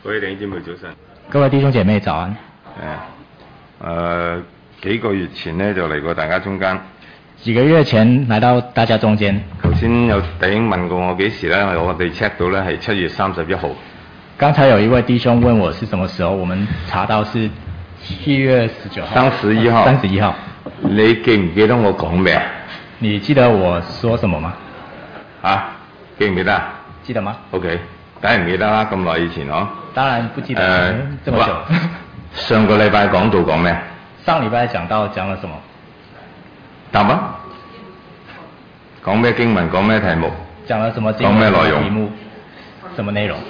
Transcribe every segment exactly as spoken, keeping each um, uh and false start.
各位弟兄姊妹早晨， 各位弟兄姐妹早安。 誒，誒幾個月前呢，就嚟過大家中間。 幾個月前來到大家中間。 頭先有弟兄問過我幾時呢？我哋 check 到呢係七月三十一號。 剛才有一位弟兄問我是什麼時候，我們查到是七月十九號。 三十一號。 三十一號。 你記唔記得我講咩啊？ 你記得我說什麼嗎？ 啊，記唔記得啊？ 記得嗎 ？OK， 梗係唔記得啦，咁耐以前嗬。 當然不記得，呃、這麼久。 上個禮拜講到講咩？ 上禮拜講到講了什麼？ 答啊！講咩經文？講咩題目？ 講了什麼經文？ 講咩內容？ 題目？什麼內容？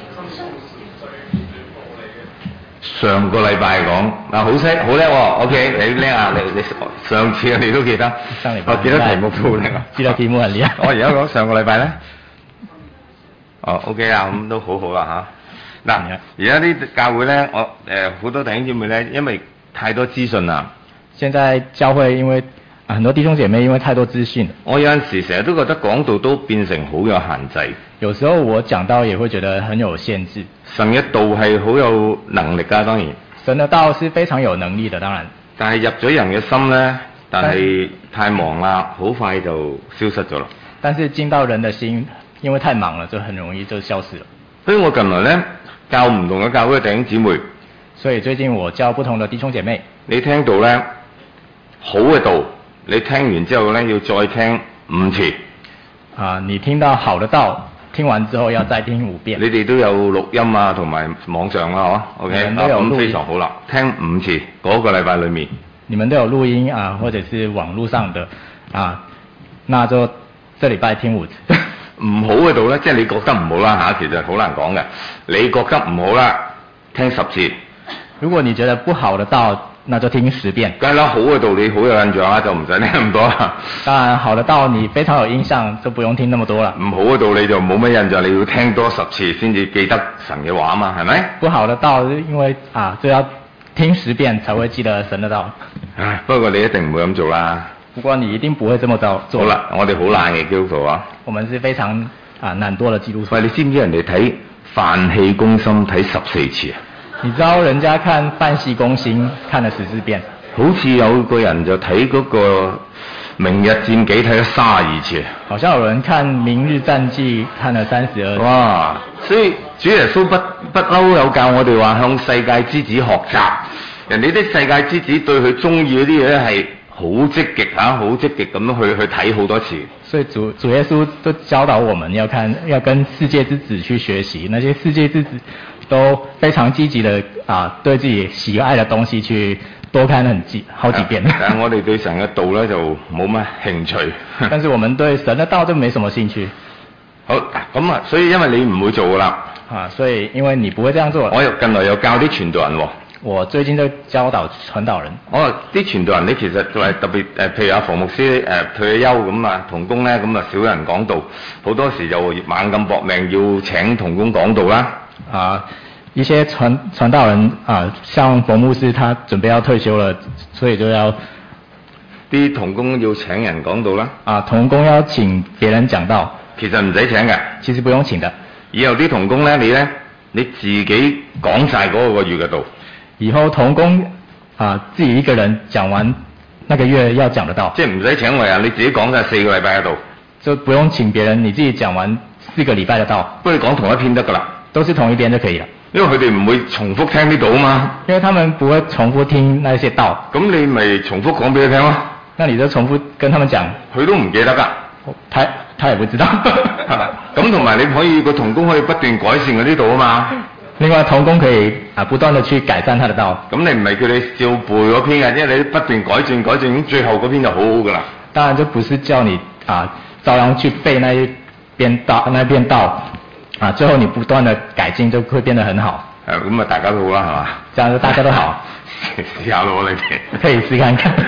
上個禮拜講嗱，好識好叻喎 ，OK， 你叻啊！你你上次你都記得， 上禮拜我記得題目都好叻啊！ 記得題目很厲害。 我而家講上個禮拜咧，哦 OK 啦，咁都好好啦嚇。嗱，而家啲教會咧，我誒好、呃、多弟兄姊妹咧，因為太多資訊啦。 現在教會因為啊，很多弟兄姐妹因為太多資訊， 我有陣時成日都覺得講道都變成好有限制。 有時候我講道也會覺得很有限制。 神嘅道係好有能力㗎，當然。 神嘅道是非常有能力的，當然。 但係入咗人嘅心咧，但係太忙啦，好快就消失咗啦。 但是進到人的心，因為太忙了，就很容易就消失了。 所以我近來咧教唔同嘅教會嘅弟兄姊妹。 所以最近我教不同的弟兄姐妹。 你聽到咧好嘅道，你聽完之後咧要再聽五次。 啊，你聽到好的道，聽完之後要再聽五遍。 你哋都有錄音啊，同埋網上啦，嗬 ？OK，咁非常好啦，聽五次嗰、那個禮拜裏面。 你們都有錄音啊，或者是網絡上的啊，那就這禮拜聽五次。 唔好嘅道咧，即係你覺得唔好啦嚇，其實好難講嘅。你覺得唔好啦，聽十次。 如果你覺得不好的道，那就聽十遍。 梗係啦，好嘅道理好有印象啦，就唔使聽咁多啦。 當然，好的道你非常有印象，就不用聽那麼多啦。 唔好嘅道理就冇乜印象，你要聽多十次先至記得神嘅話嘛，係咪？ 不好的道，因為啊，就要聽十遍才會記得神的道。 唉，不過你一定唔會咁做啦。 不過你一定不會這麼做。 好啦，我哋好懶嘅基督徒啊。 我們是非常啊懶惰的基督徒。 喂，你知唔知人哋睇飯氣攻心睇十四次啊？ 你知道人家看飯氣攻心看了十四遍， 好似有個人就睇嗰個明日戰記睇咗三十二次。 好像有人看明日戰記看了三十二次。 哇！所以主耶穌不不嬲有教我哋話向世界之子學習，人哋啲世界之子對佢中意嗰啲嘢咧係好積極嚇，好積極咁樣去去睇好多次。 所以主主耶穌都教導我們要看，要跟世界之子去學習，那些世界之子都非常積極的啊，對自己喜愛的東西去多看很幾好幾遍。 但係我哋對神嘅道咧就冇乜興趣。 但是我們對神的道就沒什麼興趣。 好，咁啊，所以因為你唔會做噶啦。 啊，所以因為你不會這樣做。 我又近來又教啲傳道人喎。 我最近就教導傳道人。 我話啲傳道人咧，其實就係特別誒，譬如阿馮牧師誒退咗休咁啊，同工咧咁啊少人講道，好多時就猛咁搏命要請同工講道啦。 啊，一些傳傳道人啊，像馮牧師，他準備要退休了，所以就要啲同工要請人講道啦。 啊，同工要請別人講道。 其實唔使請嘅。 其實不用請的。 以後啲同工咧，你咧你自己講晒嗰個月嘅道。 以後同工啊，自己一個人講完那個月要講得到， 即係唔使請我啊，你自己講晒四個禮拜嘅道， 就不用請別人，你自己講完四個禮拜嘅道， 不如講同一篇得噶啦， 都是同一篇就可以了。 因為佢哋唔會重複聽呢道啊嘛， 因為他們不會重複聽那些道， 咁你咪重複講俾佢聽咯。 那你就重複跟他們講， 佢都唔記得噶， 他他也不知道。 咁同埋你可以個同工可以不斷改善嗰啲道啊嘛。 另外，同工可以啊不斷地去改善他的道。 咁你唔係叫你照背嗰篇嘅，因為你不斷改進改進，咁最後嗰篇就好好噶啦。 當然就不是叫你啊照樣去背那一邊道那篇道啊，最後你不斷地改進就會變得很好。 誒，咁啊大家都好啦，係嘛？ 這樣就大家都好。 試下咯，你哋。 可以試看看。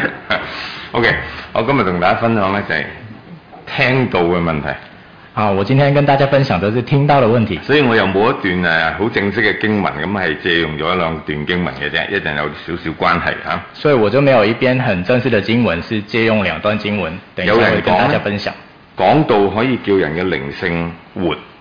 OK，我今日同大家分享咧就係聽道嘅問題。 啊，我今天跟大家分享的是聽道的問題。 所以我又冇一段誒好正式嘅經文，咁係借用咗一兩段經文嘅啫，一陣有少少關係嚇。 所以我就沒有一邊很正式的經文，是借用兩段經文，等一下會跟大家分享。 講道可以叫人嘅靈性活，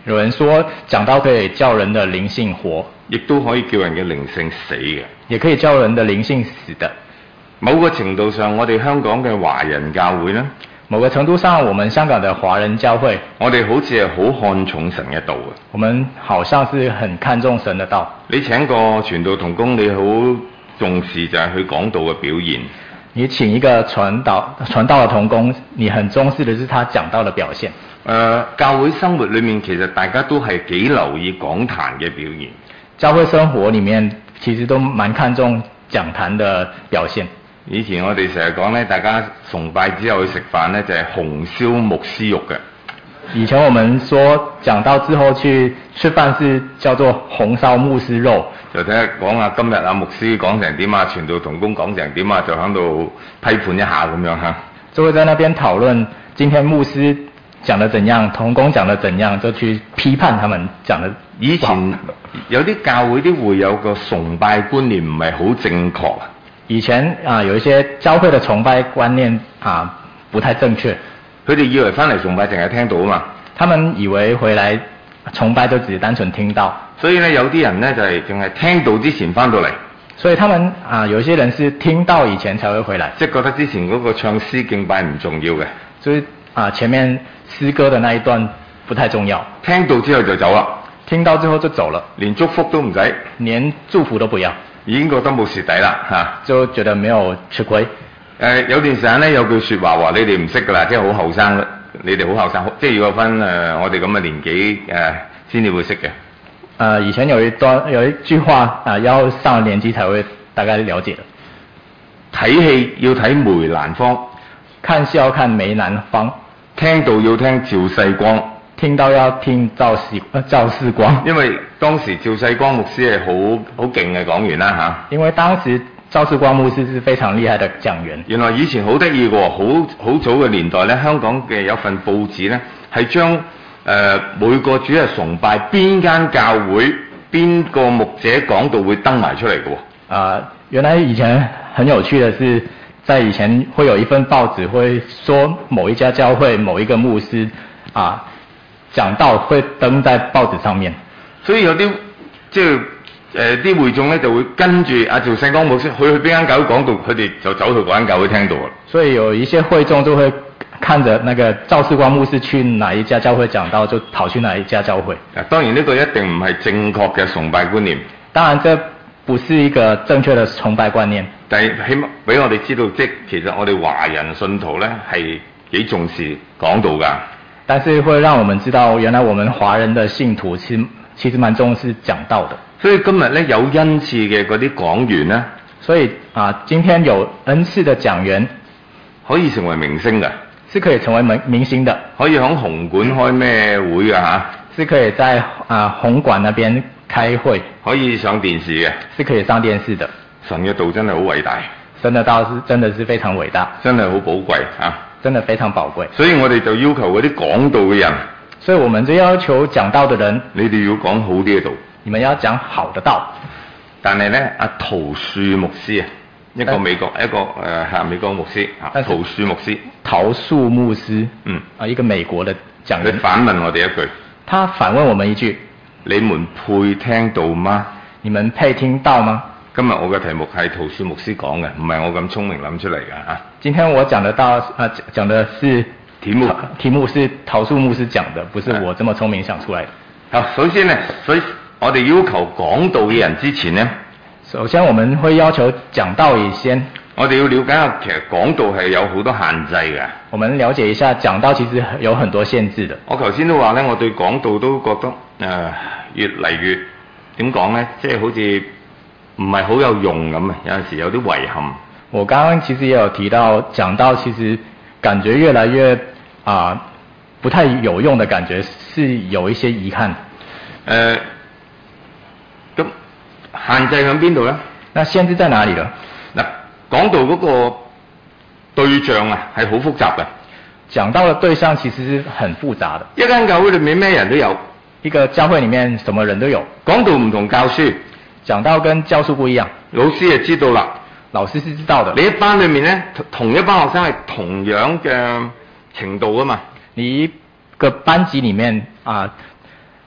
有人說講道可以叫人的靈性活， 亦都可以叫人嘅靈性死嘅。 也可以叫人的靈性死的。 某個程度上，我哋香港嘅華人教會呢， 某個程度上，我們香港的華人教會， 我哋好似係好看重神嘅道嘅。 我們好像是很看重神的道。 你請個傳道同工，你好重視就係佢講道嘅表現。 你請一個傳道傳道的同工，你很重視的是他講道的表現。 誒、呃，教會生活裏面其實大家都係幾留意講壇嘅表現。 教會生活裡面其實都蠻看重講壇的表現。 以前我哋成日講咧，大家崇拜之後去食飯咧，就係、是、紅燒牧師肉嘅。 以前我們說講道之後去吃飯是叫做紅燒牧師肉。 就睇下講下今日阿牧師講成點啊，傳道同工講成點啊，就喺度批判一下咁樣嚇。 就會在那邊討論今天牧師講得怎樣，同工講得怎樣，就去批判他們講得。 以前有啲教會啲會有個崇拜觀念唔係好正確啊。 以前啊，有一些教會的崇拜觀念啊不太正確。 佢哋以為翻嚟崇拜淨係聽到啊嘛。 他們以為回來崇拜就只是單純聽到。 所以咧，有啲人咧就係淨係聽到之前翻到嚟。 所以他們啊，有些人是聽到以前才會回來， 即係覺得之前嗰個唱詩敬拜唔重要嘅。 所以啊，前面詩歌的那一段不太重要。 聽到之後就走啦。 聽到之後就走了， 連祝福都唔使， 連祝福都不要， 已經覺得冇蝕底啦嚇， 就覺得沒有吃虧。誒、 呃、有段時間咧有句説話話你哋唔識噶啦，即係好後生，你哋好後生，即係要有分誒、呃、我哋咁嘅年紀誒先至會識嘅。誒、 呃、以前有一段有一句話啊、呃，要上了年紀才會大概了解的。 睇戲要睇梅蘭芳， 看戲要看梅蘭芳， 聽道要聽趙世光。 聽到要聽趙世趙世光， 因為當時趙世光牧師係好好勁嘅講員啦嚇。 因為當時趙世光牧師是非常厲害的講員。 原來以前好得意喎，好好早嘅年代咧，香港嘅有份報紙咧係將誒、呃、每個主日崇拜邊間教會邊個牧者講道會登埋出嚟嘅喎。 啊、呃，原來以前很有趣的是，在以前會有一份報紙會說某一家教會某一個牧師啊。講道會登在報紙上面， 所以有啲即係誒啲會眾咧就會跟住阿趙世光牧師去去邊間教會講道，佢哋就走去嗰間教會聽道啦。 所以有一些會眾就會看着那個趙世光牧師去哪一家教會講道，就跑去哪一家教會。 嗱，當然呢個一定唔係正確嘅崇拜觀念。 當然，這不是一個正確的崇拜觀念。 但係起碼俾我哋知道，即其實我哋華人信徒咧係幾重視講道㗎。 但是會讓我們知道，原來我們華人的信徒其實其實蠻重視講道的。 所以今日咧有恩賜嘅嗰啲講員咧， 所以啊，今天有恩賜的講員可以成為明星嘅， 是可以成為明明星的， 可以喺紅館開咩會啊嚇？ 是可以在啊紅館那邊開會， 可以上電視嘅， 是可以上電視的。 神嘅道真係好偉大， 神的道是真的是非常偉大， 真係好寶貴啊！ 真的非常寶貴， 所以我哋就要求嗰啲講道嘅人， 所以我們就要求講道嘅人， 你哋要講好啲嘅道， 你們要講好的道。 但係咧，阿陶樹牧師啊，一個美國一個誒係、呃、美國牧師啊，陶樹牧師， 陶樹牧師， 嗯啊一個美國嘅講員， 佢反問我哋一句， 他反問我們一句：你們配聽道嗎？ 你們配聽道嗎？ 今日我嘅題目係陶樹牧師講嘅，唔係我咁聰明諗出嚟㗎嚇。 今天我講得到啊，講的是題目， 題目是陶樹牧師講的，不是我這麼聰明想出來的。 好，首先呢，所以我哋要求講道嘅人之前呢， 首先我們會要求講道以先， 我哋要了解下其實講道係有好多限制嘅。 我們了解一下講道其實有很多限制的。 我頭先都話咧，我對講道都覺得誒、呃、越嚟越點講咧，即係好似唔係好有用咁啊！有陣時有啲遺憾。 我剛剛其實也有提到，講道其實感覺越來越啊、呃、不太有用的感覺，是有一些遺憾。誒、 呃，咁限制喺邊度咧？ 那限制在哪裡呢？ 嗱，講道嗰個對象啊係好複雜嘅。 講道嘅對象其實是很複雜的。 一間教會裏面咩人都有， 一個教會裡面什麼人都有。 講道唔同教書。 講道跟教書不一樣， 老師就知道啦， 老師是知道的。 你一班裏面咧，同一班學生係同樣嘅程度啊嘛。 你一個班級裡面啊，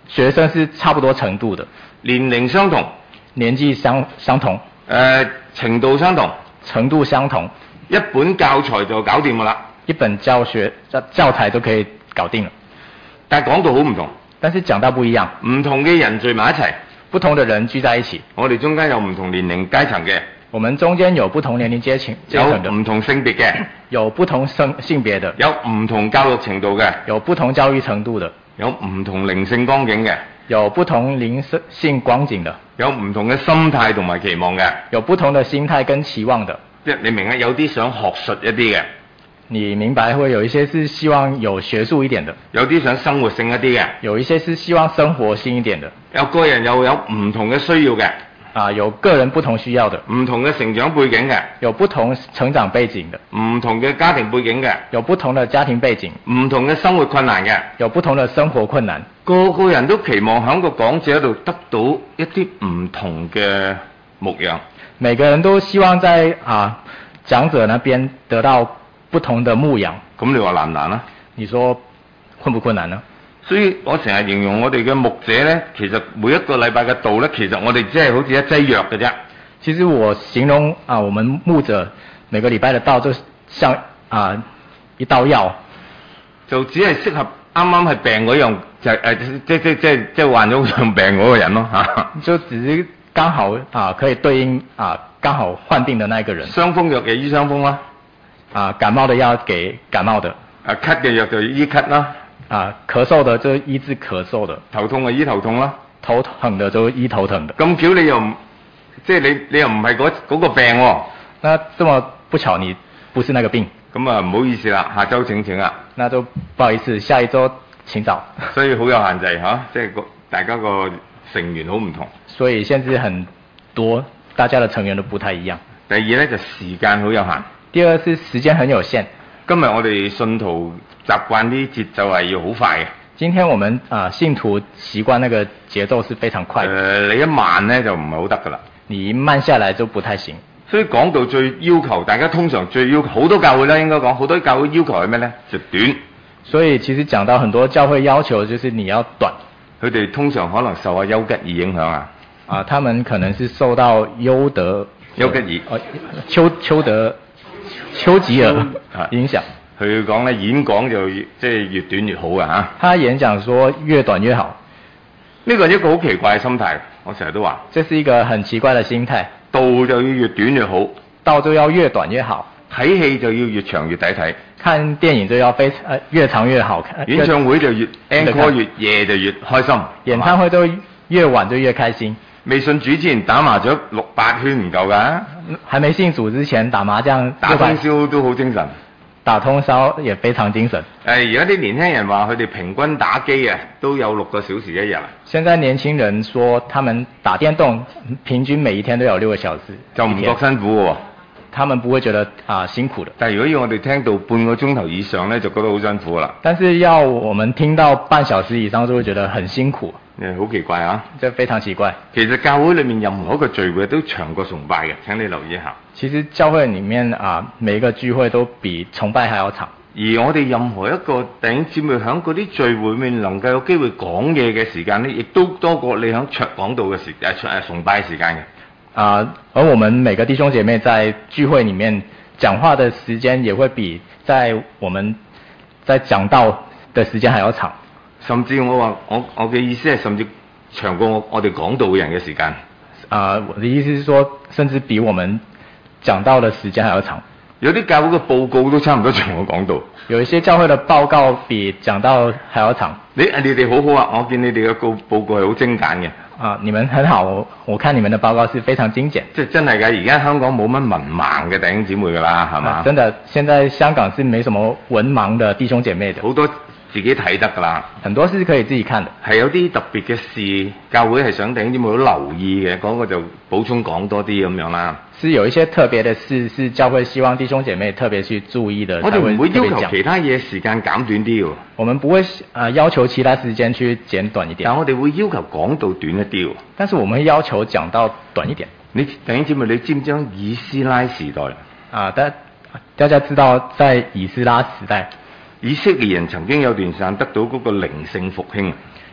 學生是差不多程度的， 年齡相同， 年紀相相同， 誒、呃、程度相同， 程度相同， 一本教材就搞掂㗎啦。 一本教學教教材都可以搞定了。 但係講到好唔同， 但是講到不一樣， 唔同嘅人聚埋一齊， 不同的人聚在一起， 我哋中間有唔同年齡階層嘅， 我們中間有不同年齡階層階層的， 有唔同性別嘅， 有不同性性別的， 有唔同教育程度嘅， 有不同教育程度的， 有唔同靈性光景嘅， 有不同靈性光景的， 有唔同嘅心態同埋期望嘅， 有不同的心態跟期望的。 即係你明啊？有啲想學術一啲嘅， 你明白會有一些是希望有學術一點的， 有啲想生活性一啲嘅， 有一些是希望生活性一點的。 有個人又有唔同嘅需要嘅， 啊，有個人不同需要的， 唔同嘅成長背景嘅， 有不同成長背景的， 唔同嘅家庭背景嘅， 有不同的家庭背景， 唔同嘅生活困難嘅， 有不同的生活困難。 個個人都期望喺個講者度得到一啲唔同嘅牧養。 每個人都希望在啊講者那邊得到不同的牧養。 咁你話難唔難啊？ 你說困不困難呢？ 所以我成日形容我哋嘅牧者呢，其實每一個禮拜嘅道呢，其實我哋只係好似一劑藥嘅啫。 其實我形容啊，我們牧者每個禮拜的道就像啊一刀藥， 就只係適合啱啱係病嗰樣，就係、誒、即即即即患咗嗰樣病嗰個人咯嚇。 就只是剛好啊可以對應啊剛好患病的那個人。 傷風藥嘅醫傷風啦， 啊感冒的藥給感冒的， 啊咳嘅藥就醫咳啦， 啊咳嗽的就醫治咳嗽的， 頭痛啊醫頭痛啦， 頭疼的就醫頭疼的。 咁巧你又唔即係你你又唔係嗰嗰個病喎、哦。 那這麼不巧你不是那個病， 咁啊唔好意思啦，下週請請啦。 那就不好意思，下一週請早。 所以好有限制嚇、啊，即係個大家個成員好唔同。 所以限制很多，大家的成員都不太一樣。 第二咧就時間好有限。 第二是時間很有限。 今日我哋信徒習慣啲節奏係要好快嘅。 今天我們啊、呃、信徒習慣那個節奏是非常快的。 誒、呃，你一慢咧就唔係好得噶啦。 你一慢下來就不太行。 所以講到最要求，大家通常最要求好多教會咧，應該講好多教會要求係咩咧？就短。 所以其實講到很多教會要求，就是你要短。 佢哋通常可能受下丘吉爾影響啊。 啊，他們可能是受到丘德、 丘吉爾、 呃、丘丘德、丘吉爾影響。 佢講咧演講就即係越短越好啊嚇。 他演講說越短越好。 呢個係一個好奇怪嘅心態，我成日都話。 這是一個很奇怪嘅心態。 道就要越短越好， 道就要越短越好。 睇戲就要越長越抵睇， 看電影就要非呃越長越好看。 演唱會就越 encore 越夜就越開心， 演唱會都越晚就越開心。 未信主之前打麻雀六八圈唔夠㗎， 還沒信主之前打麻將打通宵都好精神， 打通宵也非常精神。 誒而家啲年輕人話佢哋平均打機啊都有六個小時一日啊。 現在年輕人說他們打電動平均每一天都有六個小時， 就唔覺辛苦喎。 他們不會覺得啊、呃、辛苦的。 但係如果要我哋聽到半個鐘頭以上咧，就覺得好辛苦啦。 但是要我們聽到半小時以上，就會覺得很辛苦。 誒好奇怪啊！ 這非常奇怪。 其實教會裏面任何一個聚會都長過崇拜嘅，請你留意一下。 其實教會裡面啊，每一個聚會都比崇拜還要長。 而我哋任何一個弟兄姊妹喺嗰啲聚會裏面能夠有機會講嘢嘅時間咧，亦都多過你喺卓講道嘅時誒誒崇拜時間嘅。 啊，而我們每個弟兄姐妹在聚會裡面講話的時間，也會比在我們在講道的時間還要長。甚至我話我我嘅意思係，甚至長過我我哋講道嘅人嘅時間。啊，我的意思是說，甚至比我們講道的時間還要長。有啲教會嘅報告都差唔多長過講道。有一些教會嘅報告比講道還要長。你你哋好好啊，我見你哋嘅報報告係好精簡嘅。啊，你們很好，我我看你們的報告是非常精簡。即係真係㗎，而家香港冇乜文盲嘅弟兄姊妹㗎啦，係嘛、啊？真的，現在香港是沒什麼文盲的弟兄姐妹的。好多自己睇得㗎啦，很多是可以自己看的。係有啲特別嘅事，教會係想弟兄姊妹好留意嘅，嗰個就補充講多啲咁樣啦。是有一些特別的事，是教會希望弟兄姐妹特別去注意的。我哋唔會要求其他嘢時間減短啲喎。我們不會啊、呃、要求其他時間去減短一點。但我哋會要求講到短一啲喎。但是我們會要求講到短一點。你弟兄姊妹，你知唔知以斯拉時代啊？大大家知道，在以斯拉時代，以色列人曾經有段時間得到嗰個靈性復興。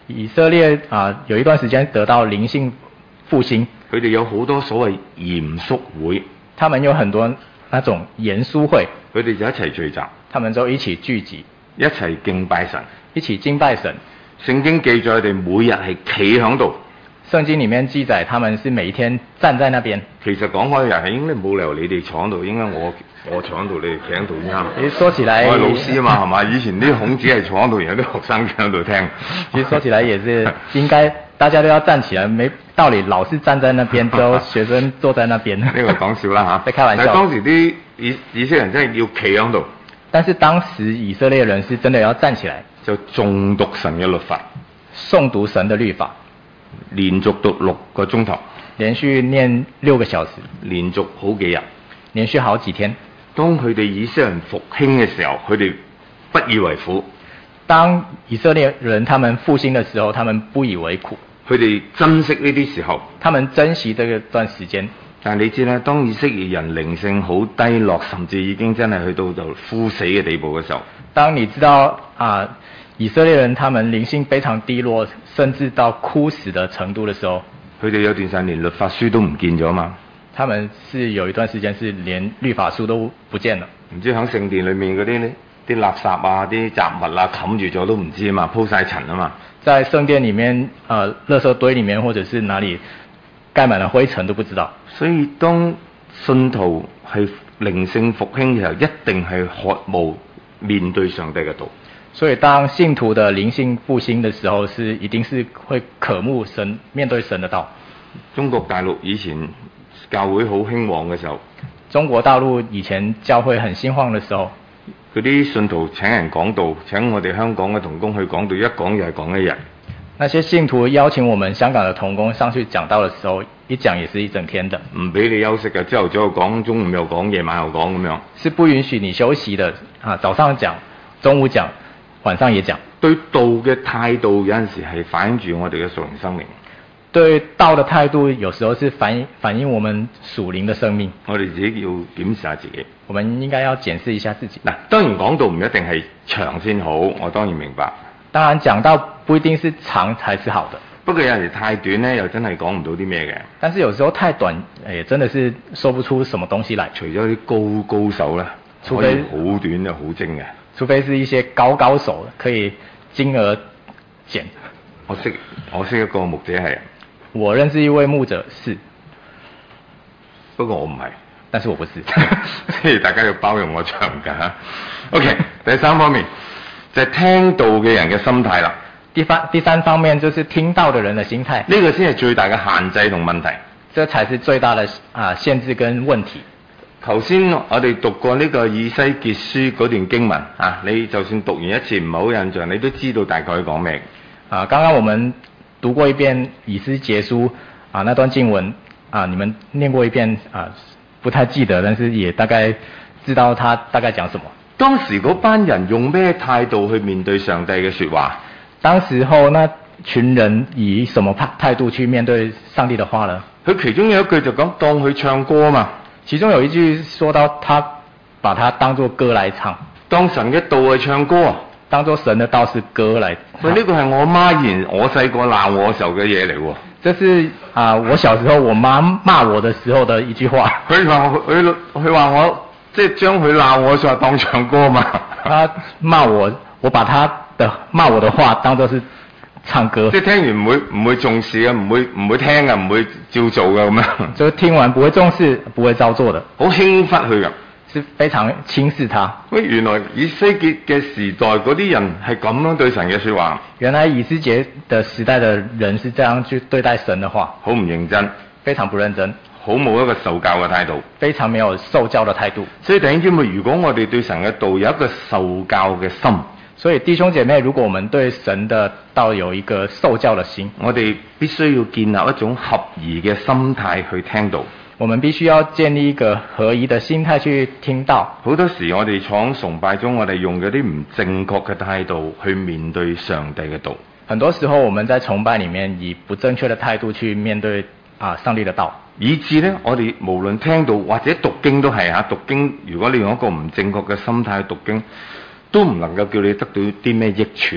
以色列啊、有一段時間得到靈性復興， 佢哋有好多所謂嚴肅會， 他們有很多那種嚴肅會， 佢哋就一齊聚集， 他們就一起聚集， 一齊敬拜神。 一起敬拜神。 聖經記載佢哋每日係企喺度。 聖經裡面記載，他們是每一天站在那邊。 其實講開又係應該冇理由你哋坐喺度，應該我我坐喺度，你哋企喺度啱。 其實說起來， 我係老師啊嘛，係嘛？以前啲孔子係坐喺度，然後啲學生企喺度聽。 其實說起來也是應該大家都要站起來，沒道理老是站在那邊，之後學生坐在那邊。 呢個講笑啦嚇， 在開玩笑。 但係當時啲以以色列人真係要企喺度。 但是當時以色列人是真的要站起來， 就誦讀神嘅律法， 誦讀神的律法， 連續讀六個鐘頭， 連續念六個小時， 連續好幾日， 連續好幾天。 當佢哋以色列人復興嘅時候，佢哋不以為苦。 當以色列人他們復興的時候，他們不以為苦。 佢哋珍惜呢啲時候， 他們珍惜這段時間。 但係你知咧，當以色列人靈性好低落，甚至已經真係去到就枯死嘅地步嘅時候， 當你知道啊，以色列人他們靈性非常低落，甚至到枯死的程度的時候， 佢哋有段時間連律法書都唔見咗嘛。 他們是有一段時間是連律法書都不見了。 唔知喺聖殿裏面嗰啲呢啲垃圾啊、啲雜物啊冚住咗都唔知啊嘛，鋪晒塵啊嘛。 在聖殿裡面，呃，垃圾堆裡面或者是哪裡蓋滿了灰塵都不知道。 所以當信徒係靈性復興嘅時候，一定係渴慕面對上帝嘅道。 所以當信徒的靈性復興的時候，是一定是會渴慕神，面對神的道。 中國大陸以前教會好興旺嘅時候， 中國大陸以前教會很興旺的時候， 嗰啲信徒請人講道，請我哋香港嘅同工去講道，一講就係講一日。 那些信徒邀請我們香港的同工上去講道的時候，一講也是一整天的， 唔俾你休息嘅，朝頭早又講，中午又講，夜晚又講咁樣。 是不允許你休息的啊！早上講，中午講，晚上也講。 對道嘅態度有陣時係反映住我哋嘅屬靈生命。 對道的態度有時候是反映反映我們屬靈的生命。 我哋自己要檢視下自己。 我們應該要檢視一下自己。 嗱，當然講道唔一定係長先好，我當然明白。 當然講道不一定是長才是好的。 不過有陣時太短咧，又真係講唔到啲咩嘅。 但是有時候太短，也真的是說不出什麼東西來。 除咗啲高高手咧， 除非可以好短又好精嘅。 除非是一些高高手，可以精而簡。 我識我識一個牧者係。 我認識一位牧者是， 不過我唔係。 但是我不是。 即係大家要包容我長㗎。OK， 第三方面就係、是、聽道嘅人嘅心態啦。 第三第三方面就是聽道的人的心態。 呢個先係最大嘅限制同問題。 這才是最大的啊限制跟問題。 頭先我哋讀過呢個以西結書嗰段經文啊，你就算讀完一次唔係好印象，你都知道大概講咩。 啊，剛剛我們讀過一遍以西結書啊，那段經文啊，你們念過一遍啊，不太記得，但是也大概知道他大概講什麼。 當時嗰班人用咩態度去面對上帝嘅說話？ 當時候那群人以什麼態度去面對上帝的話呢？ 佢其中有一句就講當佢唱歌嘛。 其中有一句說到他把它當作歌來唱， 當神嘅道係唱歌啊， 當作神的道是歌來唱。 喂，呢個係我媽以前我細個鬧我時候嘅嘢嚟喎。 這是啊，我小時候我媽罵我的時候的一句話。 佢話佢佢話我即係將佢鬧我說話當唱歌嘛。 他罵我，我把他的罵我的話當作是唱歌。 即係聽完唔會唔會重視嘅，唔會唔會聽嘅，唔會照做嘅咁樣。 就聽完不會重視，不會照做的。 好輕忽佢㗎。 是非常輕視他。 喂，原來以西結嘅時代嗰啲人係咁樣對神嘅說話。 原來以西結的時代的人是這樣去對待神的話。 好唔認真。 非常不認真。 好冇一個受教嘅態度。 非常沒有受教的態度。 所以弟兄姐妹，如果我哋對神嘅道有一個受教嘅心， 所以弟兄姐妹，如果我們對神的道有一個受教的心， 我哋必須要建立一種合宜嘅心態去聽道。 我們必須要建立一個合宜的心態去聽道。 好多時我哋坐喺崇拜中，我哋用嗰啲唔正確嘅態度去面對上帝嘅道。 很多時候我們在崇拜裡面以不正確的態度去面對啊上帝的道， 以致呢，我哋無論聽道或者讀經都係啊，讀經如果你用一個唔正確嘅心態去讀經，都唔能夠叫你得到啲咩益處啦。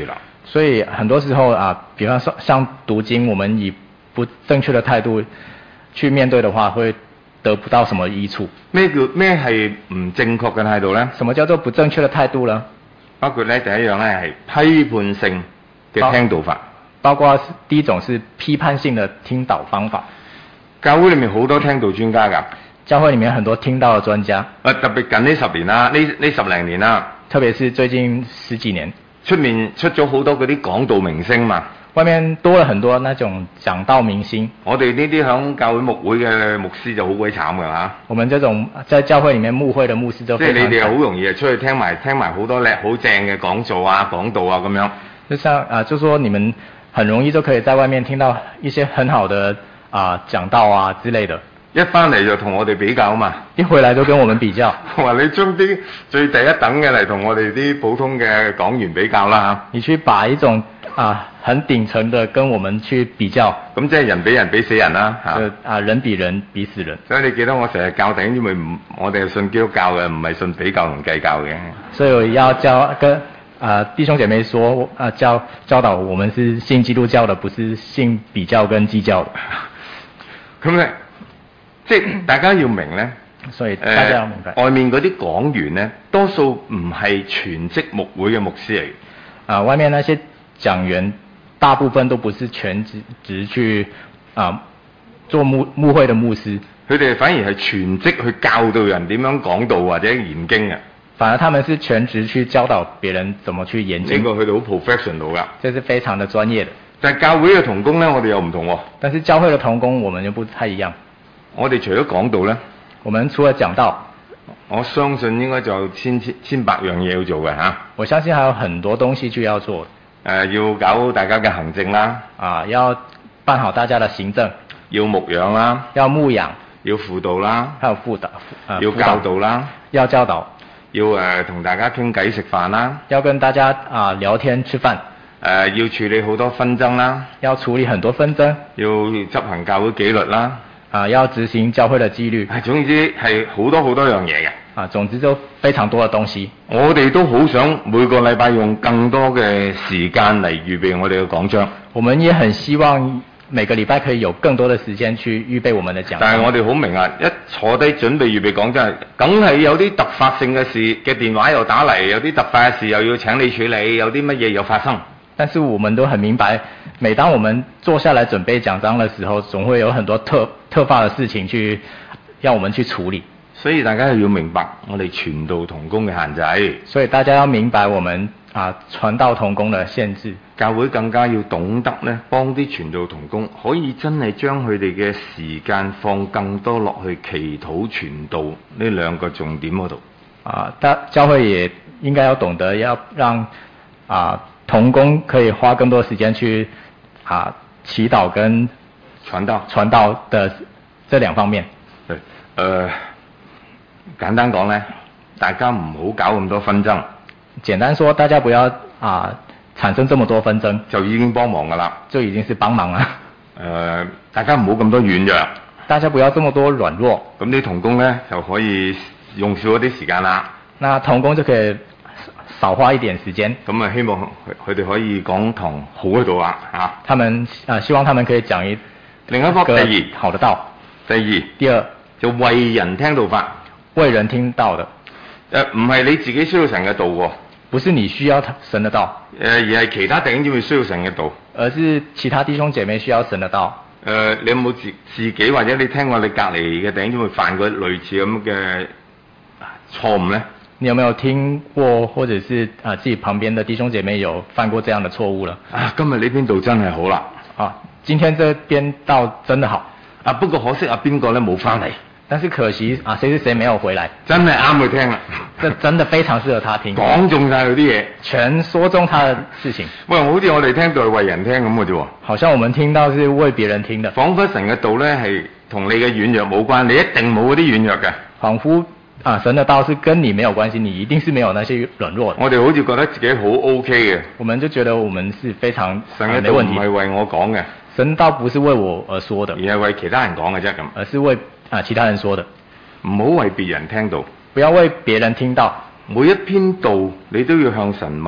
所以很多時候啊，比方說像讀經，我們以不正確的態度去面對的話，會得不到什麼益處。 咩叫咩係唔正確嘅態度呢？ 什麼叫做不正確的態度呢？ 包括咧第一樣咧係批判性嘅聽道法。 包括第一種是批判性的聽導方法。 教會裏面好多聽道專家㗎。 教會裡面很多聽道的專家。 啊，特別近呢十年啦，呢呢十零年啦。 特別是最近十幾年。 出面出咗好多嗰啲講道明星嘛。 外面多了很多那種講道明星。 我哋呢啲響教會牧會嘅牧師就好鬼慘㗎嚇。 我們這種在教會裡面牧會的牧師就非常。即係你哋好容易出去聽埋聽埋好多叻好正嘅講座啊、講道啊咁樣。 就像啊，就說你們很容易就可以在外面聽到一些很好的啊講道啊之類的。 一翻嚟就同我哋比較嘛。 一回來就跟我們比較。 話你將啲最第一等嘅嚟同我哋啲普通嘅講員比較啦嚇。 你去把一種啊很頂層的跟我們去比較。 咁即係人比人比死人啦嚇。 就啊人比人比死人。 所以你記得我成日教弟兄姊妹唔，我哋係信基督教嘅，唔係信比較同計較嘅。 所以我要教跟啊弟兄姐妹說啊教教導我們是信基督教的，不是信比較跟計較的。 咁咧。即係大家要明咧， 所以大家要明白， 呃、外面嗰啲講員咧，多數唔係全職牧會嘅牧師嚟。 啊，外面那些講員，大部分都不是全職職去啊做牧牧會的牧師。 佢哋反而係全職去教導人點樣講道或者研經嘅。 反而他們是全職去教導別人怎麼去研經。 呢個佢哋好 professional 㗎。 這是非常的專業的。 但係教會嘅同工咧，我哋又唔同喎。 但是教會嘅同工，我們又不太一樣。 我哋除咗講道咧， 我們除了講道， 我相信應該就有千千千百樣嘢要做嘅嚇。 我相信還有很多東西去要做。誒、 呃，要搞大家嘅行政啦。 啊，要辦好大家的行政。 要牧養啦。 要牧養。 要輔導啦。 還有輔導。 呃、要教導啦。 要教導。 要誒同、呃、大家傾偈食飯啦。 要跟大家啊聊天吃飯。誒、 呃，要處理好多紛爭啦。 要處理很多紛爭。 要執行教會紀律啦。 啊，要執行教會的紀律。 係，總之係好多好多樣嘢嘅。 啊，總之就非常多的東西。 我哋都好想每個禮拜用更多嘅時間嚟預備我哋嘅講章。 我們也很希望每個禮拜可以有更多的時間去預備我們的講章。 但係我哋好明啊，一坐低準備預備講章，梗係有啲突發性嘅事嘅電話又打嚟，有啲突發嘅事又要請你處理，有啲乜嘢又發生。 但是我們都很明白，每當我們坐下來準備講章的時候，總會有很多特特發的事情去要我們去處理。 所以大家要明白我哋傳道同工嘅限制。 所以大家要明白我們啊傳道同工的限制。 教會更加要懂得咧，幫啲傳道同工可以真係將佢哋嘅時間放更多落去祈禱傳道呢兩個重點嗰度。 啊，大教會也應該要懂得要讓啊。同工可以花更多時間去啊祈禱跟傳道傳道的這兩方面。 對，誒、呃、簡單講咧，大家唔好搞咁多紛爭。 簡單說，大家不要啊產生這麼多紛爭， 就已經幫忙㗎啦， 就已經是幫忙啦。 誒、呃，大家唔好咁多軟弱， 大家不要這麼多軟弱。 咁啲同工咧就可以用少一啲時間啦。 那同工就可以少花一點時間。 咁啊，希望佢哋可以講堂好嗰度啊，嚇。 他們啊，希望他們可以講一另一方第二好的道。 第二， 第二就為人聽道法。 為人聽道的。 誒，唔係你自己需要神嘅道喎。 不是你需要神的道。 誒，而係其他弟兄姊妹需要神嘅道。 而是其他弟兄姐妹需要神的道。 誒，你有冇自自己或者你聽過你隔離嘅弟兄姊妹犯過類似咁嘅錯誤咧？ 你有沒有聽過，或者是啊自己旁邊的弟兄姐妹有犯過這樣的錯誤了？ 啊，今日呢邊道真係好啦！ 啊，今天這邊道真的好。 啊，不過可惜啊，邊個咧冇翻嚟？ 但是可惜啊，誰是誰沒有回來？ 真係啱佢聽啦！ 這真的非常適合他聽。 講中晒佢啲嘢， 全說中他的事情。 喂，好似我哋聽到係為人聽咁嘅啫喎。 好像我們聽到是為別人聽的。彷彿神嘅道咧係同你嘅軟弱冇關，你一定冇嗰啲軟弱嘅。 彷彿。啊，神的道是跟你沒有關係，你一定是沒有那些軟弱的。 我哋好似覺得自己好 OK 嘅， 我們就覺得我們是非常神嘅道唔係為我講嘅， 神道不是為我而說的， 而係為其他人講嘅啫咁， 而是為啊其他人說的。 唔好為別人聽道， 不要為別人聽道。 每一篇道你都要向神問，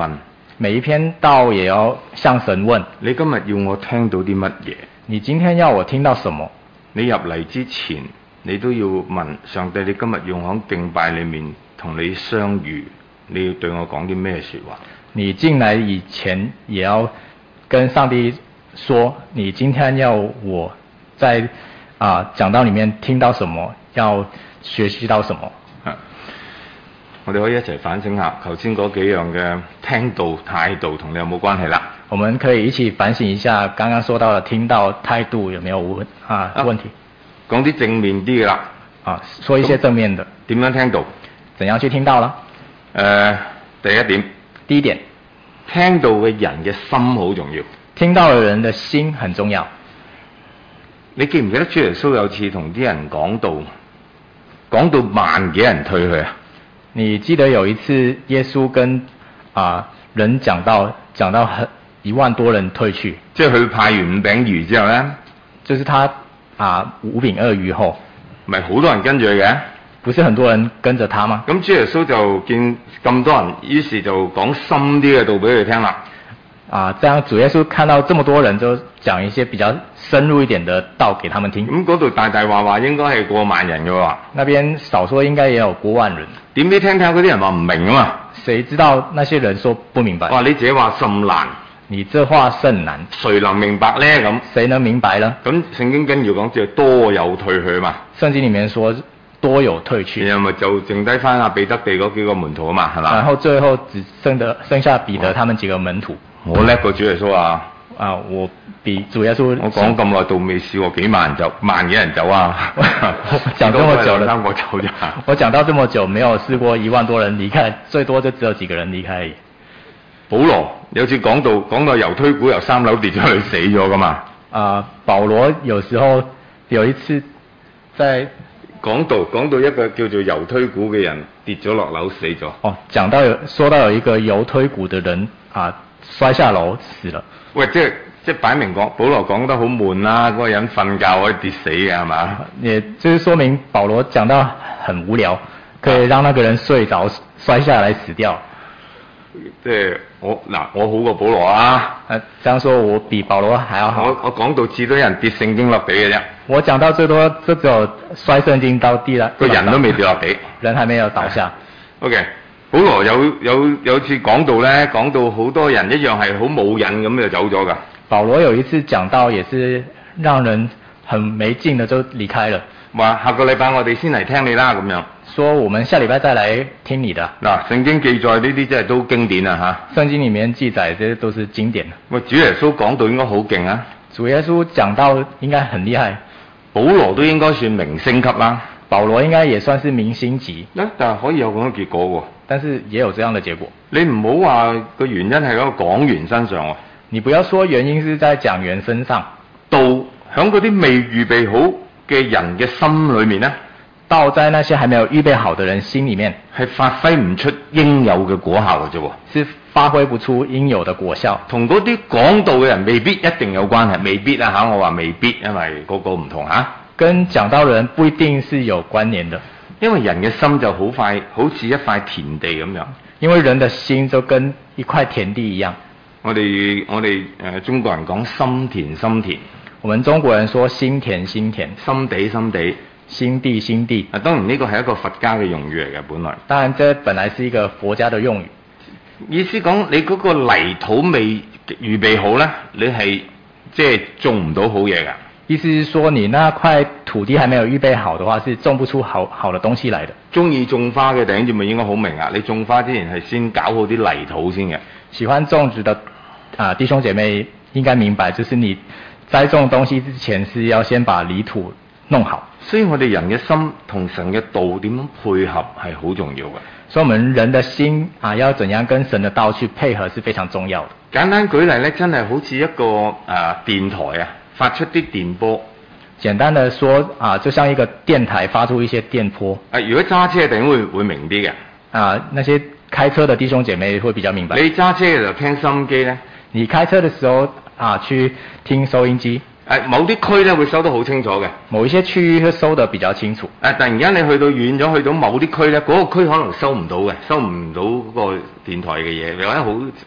每一篇道也要向神問： 你今日要我聽到啲乜嘢？ 你今天要我聽到什麼？ 你入嚟之前，你都要問上帝：你今日要我喺敬拜裏面同你相遇，你要對我講啲咩說話？ 你進來以前也要跟上帝說：你今天要我在啊講道裏面聽到什麼，要學習到什麼？ 啊，我哋可以一齊反省下，頭先嗰幾樣嘅聽道態度同你有冇關係啦？ 我們可以一起反省一下，剛剛說到的聽道態度有沒有問啊問題？ 講啲正面啲嘅啦。 啊，說一些正面的。 點樣聽道？ 怎樣去聽道啦？ 誒、呃，第一點。 第一點， 聽道嘅人嘅心好重要。 聽道嘅人嘅心很重要。 你記唔記得主耶穌有次同啲人講道，講到萬幾人退去啊？ 你記得有一次耶穌跟啊人講到講到很一萬多人退去， 即係佢派完五餅魚之後咧， 就是他啊五餅二魚後， 咪好多人跟住佢嘅， 不是很多人跟着他嗎？ 咁主耶穌就見咁多人，於是就講深啲嘅道俾佢哋聽啦。 啊，這樣主耶穌看到這麼多人，就講一些比較深入一點的道給他們聽。 咁嗰度大大話話應該係過萬人嘅喎。 那邊少說應該也有過萬人。 點知聽聽嗰啲人話唔明啊嘛？ 誰知道那些人說不明白？ 哇！你自己話甚難， 你這話甚難， 誰能明白呢？咁誰能明白呢？ 咁聖經跟住講就多有退去嘛。 聖經裡面說多有退去。 然後咪就剩低翻阿彼得地嗰幾個門徒啊嘛，係嘛？ 然後最後只剩得剩下彼得他們幾個門徒。 我叻過主耶穌啊！ 啊，我比主耶穌。 我講咁耐都未試過幾萬人走，萬幾人走啊！ 講這麼久了， 三個走咋？ 我講到這麼久，沒有試過一萬多人離開，最多就只有幾個人離開而已。 保羅有次講到講到猶推古由三樓跌咗去死咗噶嘛？ 啊，保羅有時候有一次在講到講到一個叫做猶推古嘅人跌咗落樓死咗。 哦，講到有說到有一個猶推古嘅人啊摔下樓死了。喂， 即係即係擺明講，保羅講得好悶啦，嗰個人瞓覺可以跌死嘅係嘛？ 也就是說明保羅講到很無聊，可以讓那個人睡着摔下來死掉。 即係我嗱，我好過保羅啊！ 誒，這樣說我比保羅還要好。 我我講到至多人跌聖經落地嘅啫。 我講到最多就只有摔聖經到地啦， 個人都未跌落地， 人還沒有倒下。 OK，保羅有有有次講到咧，講到好多人一樣係好冇癮咁就走咗㗎。 保羅有一次講到也是讓人很沒勁的就離開了。 話下個禮拜我哋先嚟聽你啦咁樣。 說我們下禮拜再來聽你的。 嗱，聖經記載呢啲真係都經典啊嚇。 聖經裡面記載這些都是經典。 喂，主耶穌講到應該好勁啊。 主耶穌講到應該很厲害。 保羅都應該算明星級啦。 保羅應該也算是明星級。 嗱，但係可以有咁嘅結果喎。 但是也有這樣的結果。 你唔好話個原因係嗰個講員身上喎。 你不要說原因是在講員身上。 道喺嗰啲未預備好嘅人嘅心裏面咧， 道在那些還沒有預備好的人心裡面係發揮唔出應有嘅果效嘅啫喎。 是發揮不出應有的果效。 同嗰啲講道嘅人未必一定有關係，未必啊嚇，我話未必，因為個個唔同嚇。 跟講道的人不一定是有關聯的。 因為人嘅心就好快，好似一塊田地咁樣。 因為人的心就跟一塊田地一樣。 我哋我哋誒、呃、中國人講心田心田。 我們中國人說心田心田， 心地心地， 心地心地。 啊，當然呢個係一個佛家嘅用語嚟嘅，本來。 當然，這本來是一個佛家的用語。 意思講你嗰個泥土未預備好咧，你係即係種唔到好嘢㗎。 意思是說，你那塊土地還沒有預備好的話，是種不出好好的東西來的。 中意種花嘅弟兄姊妹應該好明啊！你種花之前係先搞好啲泥土先嘅。 喜歡種植的啊、呃、弟兄姐妹應該明白，就是你栽種東西之前是要先把泥土弄好。 所以我哋人嘅心同神嘅道點樣配合係好重要嘅。 所以我們人的心啊，要怎樣跟神的道去配合是非常重要的。 簡單舉例咧，真係好似一個誒、呃、電台啊，發出啲電波。 簡單的說啊，就像一個電台發出一些電波。 啊，如果揸車嘅弟兄會會明啲嘅。 啊，那些開車的弟兄姐妹會比較明白。 你揸車嘅時候聽收音機咧？ 你開車的時候啊，去聽收音機。 誒，某啲區咧會收得好清楚嘅。 某一些區域會收得比較清楚。 誒，突然間你去到遠咗，去到某啲區咧，嗰、那個區可能收唔到嘅，收唔到嗰個電台嘅嘢，或者好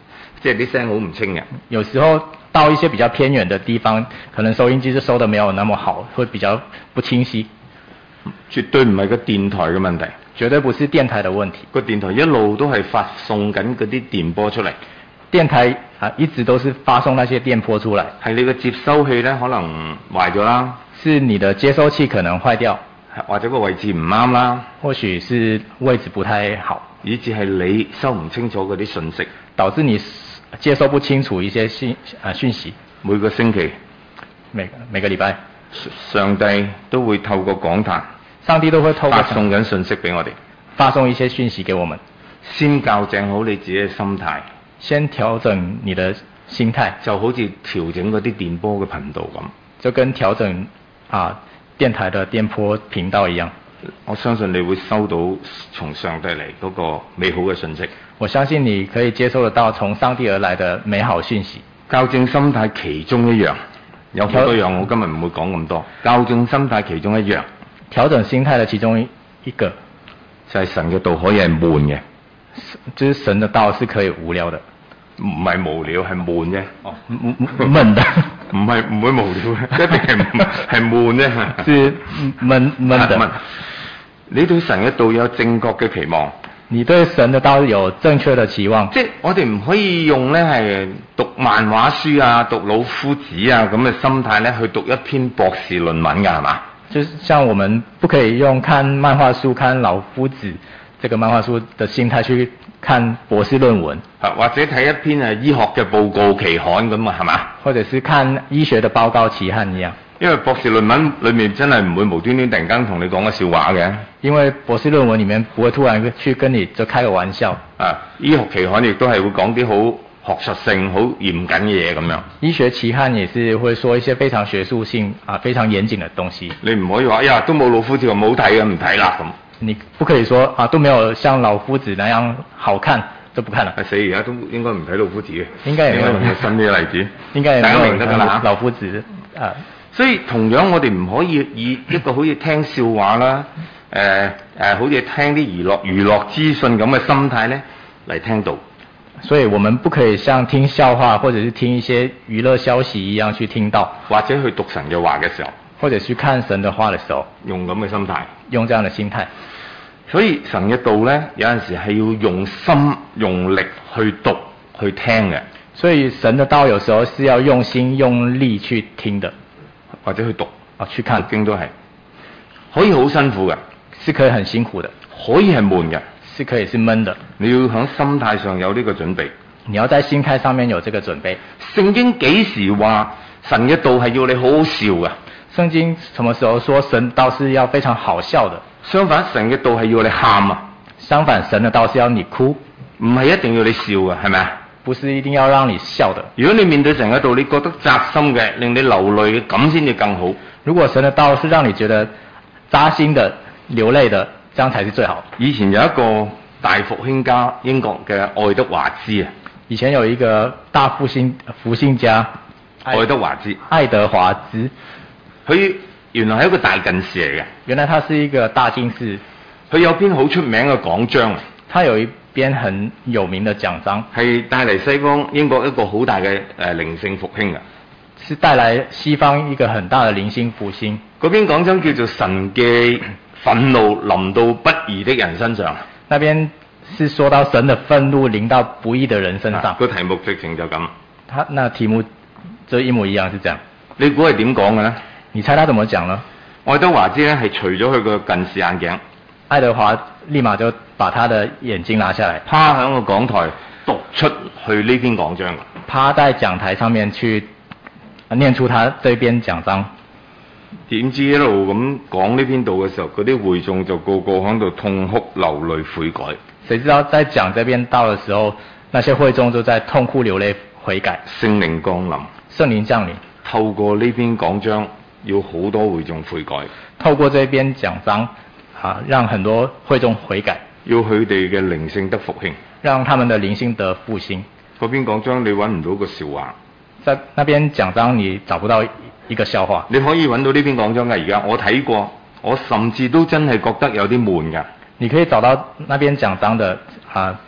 即係啲聲好唔清嘅。 有時候到一些比較偏遠的地方，可能收音機就收得沒有那麼好，會比較不清晰。 絕對唔係個電台嘅問題， 絕對不是電台的問題。 個電台一路都係發送緊嗰啲電波出嚟。 電台啊，一直都是發送那些電波出來。 係你嘅接收器咧，可能壞咗啦。 是你的接收器可能壞掉， 或者個位置唔啱啦。 或許是位置不太好， 以至係你收唔清楚嗰啲信息， 導致你接收不清楚一些信啊訊息。 每個星期， 每個每個禮拜， 上帝都會透過講壇， 上帝都會透過發送緊信息俾我哋， 發送一些訊息給我們。 先校正好你自己嘅心態， 先調整你的心態， 就好似調整嗰啲電波嘅頻道咁， 就跟調整啊電台的電波頻道一樣。 我相信你會收到從上帝嚟嗰個美好嘅信息。 我相信你可以接收得到從上帝而來的美好訊息。 校正心態其中一樣，有好多樣我今日唔會講咁多。校正心態其中一樣， 調整心態的其中一個， 就係神嘅道可以係悶嘅， 就是神的道是可以無聊的。 唔係無聊，係悶啫。 哦，悶的， 唔係唔會無聊嘅，一定係係悶啫。 是悶悶的。 你對神嘅道有正確嘅期望。 你對神嘅道有正確嘅期望。 即係我哋唔可以用咧係讀漫畫書啊、讀老夫子啊咁嘅心態咧去讀一篇博士論文㗎，係嘛？ 就是像我們不可以用看漫畫書、看老夫子這個漫畫書的心態去看博士論文， 或者睇一篇誒醫學嘅報告期刊咁啊，係嘛？ 或者是看醫學的報告期刊一樣。 因為博士論文裏面真係唔會無端端突然間同你講個笑話嘅。 因為博士論文裡面不會突然去跟你就開個玩笑。 啊，醫學期刊亦都係會講啲好學術性、好嚴謹嘅嘢咁樣。 醫學期刊也是會說一些非常學術性啊、非常嚴謹的東西。 你唔可以話，哎呀，都冇老夫子咁好睇嘅，唔睇啦咁。 你不可以說啊，都沒有像老夫子那樣好看，就不看了。 係死而家都應該唔睇老夫子嘅。 應該也沒有。 新啲嘅例子。 應該也沒有。 大家明得㗎啦。 老夫子啊。 所以同樣我哋唔可以以一個好似聽笑話啦，誒、呃、誒、呃，好似聽啲娛樂娛樂資訊咁嘅心態咧嚟聽道。 所以我們不可以像聽笑話或者是聽一些娛樂消息一樣去聽道， 或者去讀神嘅話嘅時候， 或者去看神嘅話嘅時候， 用咁嘅心態， 用這樣嘅心態。 所以神嘅道咧，有陣時係要用心用力去讀去聽嘅。 所以神嘅道有時候是要用心用力去聽的。 或者去讀啊，去看讀經都係可以好辛苦嘅， 是可以很辛苦的， 可以係悶嘅， 是可以是悶的。 你要喺心態上有呢個準備， 你要在心態上面有這個準備。 聖經幾時話神嘅道係要你好好笑嘅？ 聖經什麼時候說神道是要非常好笑的？ 相反，神嘅道係要你喊啊！ 相反，神嘅道是要你哭， 唔係一定要你笑嘅，係咪啊？ 不是一定要讓你笑的。 如果你面對神嘅道，你覺得扎心嘅，令你流淚嘅，咁先至更好。 如果神嘅道是讓你覺得扎心的、流淚的，這樣才是最好。 以前有一個大復興家，英國嘅愛德華茲啊。 以前有一個大復興復興家， 愛德華茲。 愛德華茲， 佢原來係一個大近視嚟嘅。 原來他是一個大近視。 佢有篇好出名嘅講章。 他有一邊很有名的講章，係帶嚟西方英國一個好大嘅誒靈性復興嘅， 是帶來西方一個很大的靈性復興。 嗰篇講章叫做神嘅憤怒臨到不義的人身上。 那邊是說到神的憤怒臨到不義的人身上。 個題目直情就咁。 他那題目就一模一樣，是這樣。 你估係點講嘅呢？ 你猜他怎麼講呢？ 愛德華茲咧係除咗佢個近視眼鏡。 愛德華立馬就把他的眼鏡拿下來， 趴喺個講台讀出去呢篇講章。 趴在講台上面去念出他這篇講章。 點知一路咁講呢篇道嘅時候，嗰啲會眾就個個喺度痛哭流淚悔改。 誰知道在講這篇道嘅時候，那些會眾就在痛哭流淚悔改。 聖靈降臨， 聖靈降臨， 透過呢篇講章，要好多會眾悔改。 透過這篇講章。啊，讓很多會眾悔改， 要佢哋嘅靈性得復興， 讓他們的靈性得復興。 嗰篇講章你揾唔到個笑話， 在那邊講章你找不到一個笑話。 你可以揾到呢篇講章㗎，而家我睇過，我甚至都真係覺得有啲悶㗎。 你可以找到那邊講章的啊，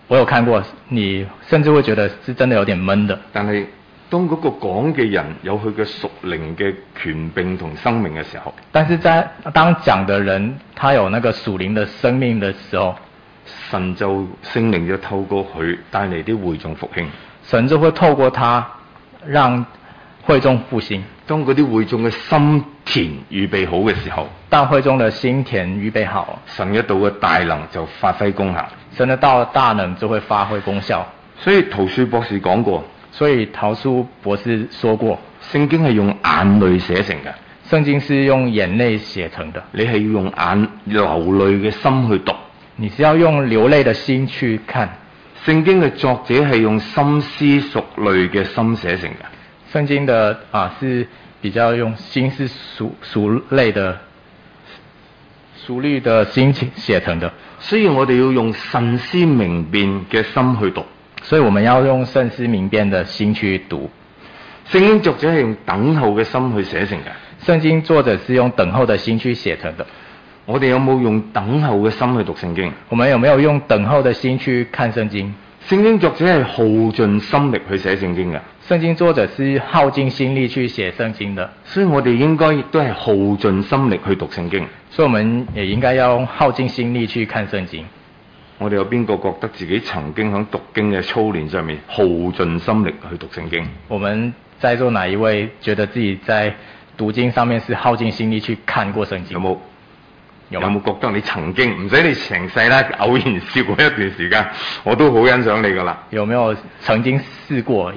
我有看過，你甚至會覺得是真的有點悶的。 但係當嗰個講嘅人有佢嘅屬靈嘅權柄同生命嘅時候， 但是在當講的人他有那個屬靈的生命的時候， 神就聖靈就透過佢帶嚟啲會眾復興。 神就會透過他讓會眾復興。 當嗰啲會眾嘅心田預備好嘅時候， 當會眾的心田預備好， 神嘅道嘅大能就發揮功效。 神的道大能就會發揮功效。 所以陶恕博士講過， 所以陶恕博士說過， 聖經係用眼淚寫成嘅。 聖經是用眼淚寫成的。 你係要用眼流淚嘅心去讀。 你是要用流淚的心去看。 聖經嘅作者係用深思熟慮嘅心寫成嘅。 聖經的啊是比較用心思熟熟慮的熟慮的心情寫成的。 所以我哋要用慎思明辨嘅心去讀。 所以我們要用慎思明辨的心去讀。 聖經作者係用等候嘅心去寫成嘅。 聖經作者是用等候的心去寫成的。 我哋有冇用等候嘅心去讀聖經？ 我們有沒有用等候的心去看聖經？ 聖經作者係耗盡心力去寫聖經嘅。 聖經作者是耗盡心力去寫聖經的。 所以我哋應該亦都係耗盡心力去讀聖經。 所以我們也應該要耗盡心力去看聖經。 我哋有邊個覺得自己曾經喺讀經嘅操練上面耗盡心力去讀聖經？ 我們在座哪一位覺得自己在讀經上面是耗盡心力去看過聖經？ 有冇？ 有冇覺得你曾經唔使你成世啦，偶然試過一段時間，我都好欣賞你噶啦。 有沒有曾經試過？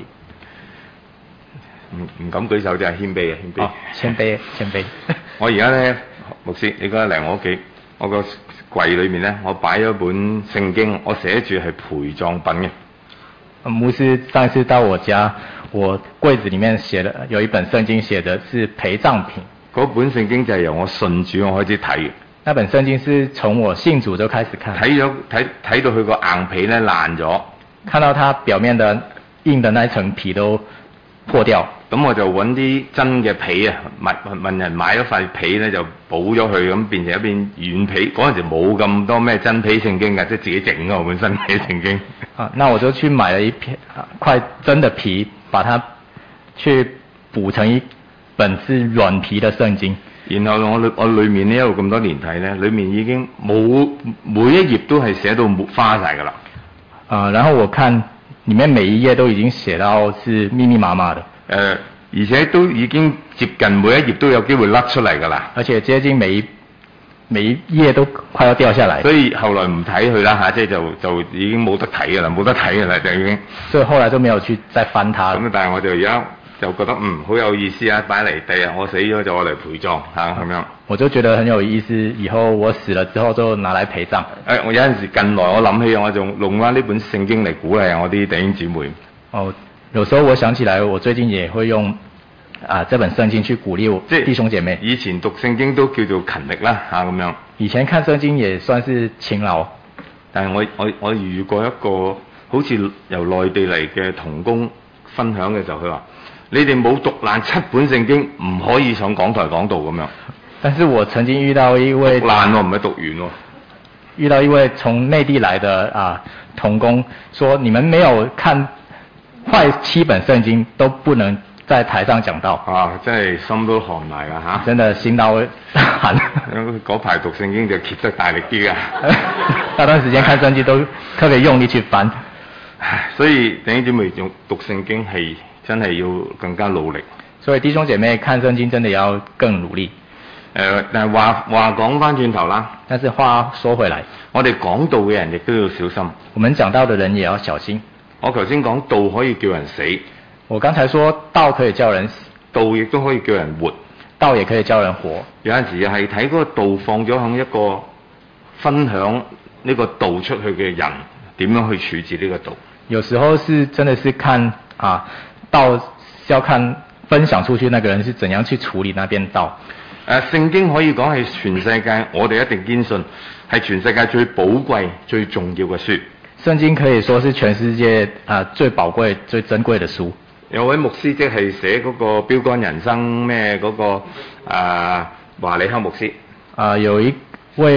唔唔敢舉手就係謙卑嘅謙卑。 哦，謙卑謙卑。 我而家咧，牧師，你嗰日嚟我屋企，我個櫃裏面咧，我擺咗本聖經，我寫住係陪葬品嘅。 牧師上次到我家，我櫃子裡面寫的有一本聖經，寫的是陪葬品。 嗰本聖經就係由我信主我開始睇嘅。 那本聖經是從我信主就開始看， 睇咗睇睇到佢個硬皮咧爛咗， 看到它表面的硬的那層皮都破掉， 咁我就揾啲真嘅皮啊，問問人買咗塊皮咧就補咗佢，咁變成一片軟皮。嗰陣時冇咁多咩真皮聖經嘅，即係自己整嘅本身皮聖經。 啊，那我就去買了一片塊真的皮，把它去補成一本是軟皮的聖經。 然後我裏我裏面呢一路咁多年睇咧，裏面已經冇每一頁都係寫到抹花晒噶啦。 啊，然後我看裡面每一頁都已經寫到是密密麻麻的。誒、 呃，而且都已經接近每一頁都有機會甩出嚟噶啦。 而且接近每一每一頁都快要掉下來。 所以後來唔睇佢啦嚇，即係就就已經冇得睇噶啦，冇得睇噶啦就已經。 所以後來就沒有去再翻它。 咁但係我就而家就覺得嗯好有意思啊！擺嚟第日我死咗就我嚟陪葬嚇咁樣。 我就覺得很有意思，以後我死了之後就拿來陪葬。誒、 哎，我有陣時近來我諗起我仲用翻呢本聖經嚟鼓勵我啲弟兄姊妹。 哦，有時候我想起來，我最近也會用啊這本聖經去鼓勵我弟兄姐妹。 以前讀聖經都叫做勤力啦嚇咁樣。 以前看聖經也算是勤勞， 但係我我我遇過一個好似由內地嚟嘅同工分享嘅時候，佢話：你哋冇讀爛七本聖經，唔可以上講台講道咁樣。 但是我曾經遇到一位讀爛喎，唔係讀完喎。 遇到一位從內地來的啊同工，說：你們沒有看壞七本聖經，都不能在台上講道。 啊，真係心都寒埋㗎嚇！ 真的心都寒。 嗰排讀聖經就揭得大力啲㗎。 那段時間看聖經都特別用力去翻。 所以弟兄姊妹用讀聖經係真係要更加努力。 所以弟兄姐妹看聖經真的要更努力。 誒、呃，但係話話講翻轉頭啦。 但是話說回來， 我哋講道嘅人亦都要小心。 我們講道嘅人也要小心。 我頭先講道可以叫人死。 我剛才說道可以叫人死， 道亦都可以叫人活。 道也可以叫人活。 有陣時係睇嗰個道放咗響一個分享呢個道出去嘅人點樣去處置呢個道。 有時候是真的是看啊道，要看分享出去那個人是怎樣去處理那邊道。 誒、啊，聖經可以講係全世界，我哋一定堅信係全世界最寶貴、最重要嘅書。 聖經可以說是全世界啊最寶貴、最珍貴的書。 有位牧師即係寫嗰個標竿人生咩嗰、那個啊華理克牧師。 啊，有一位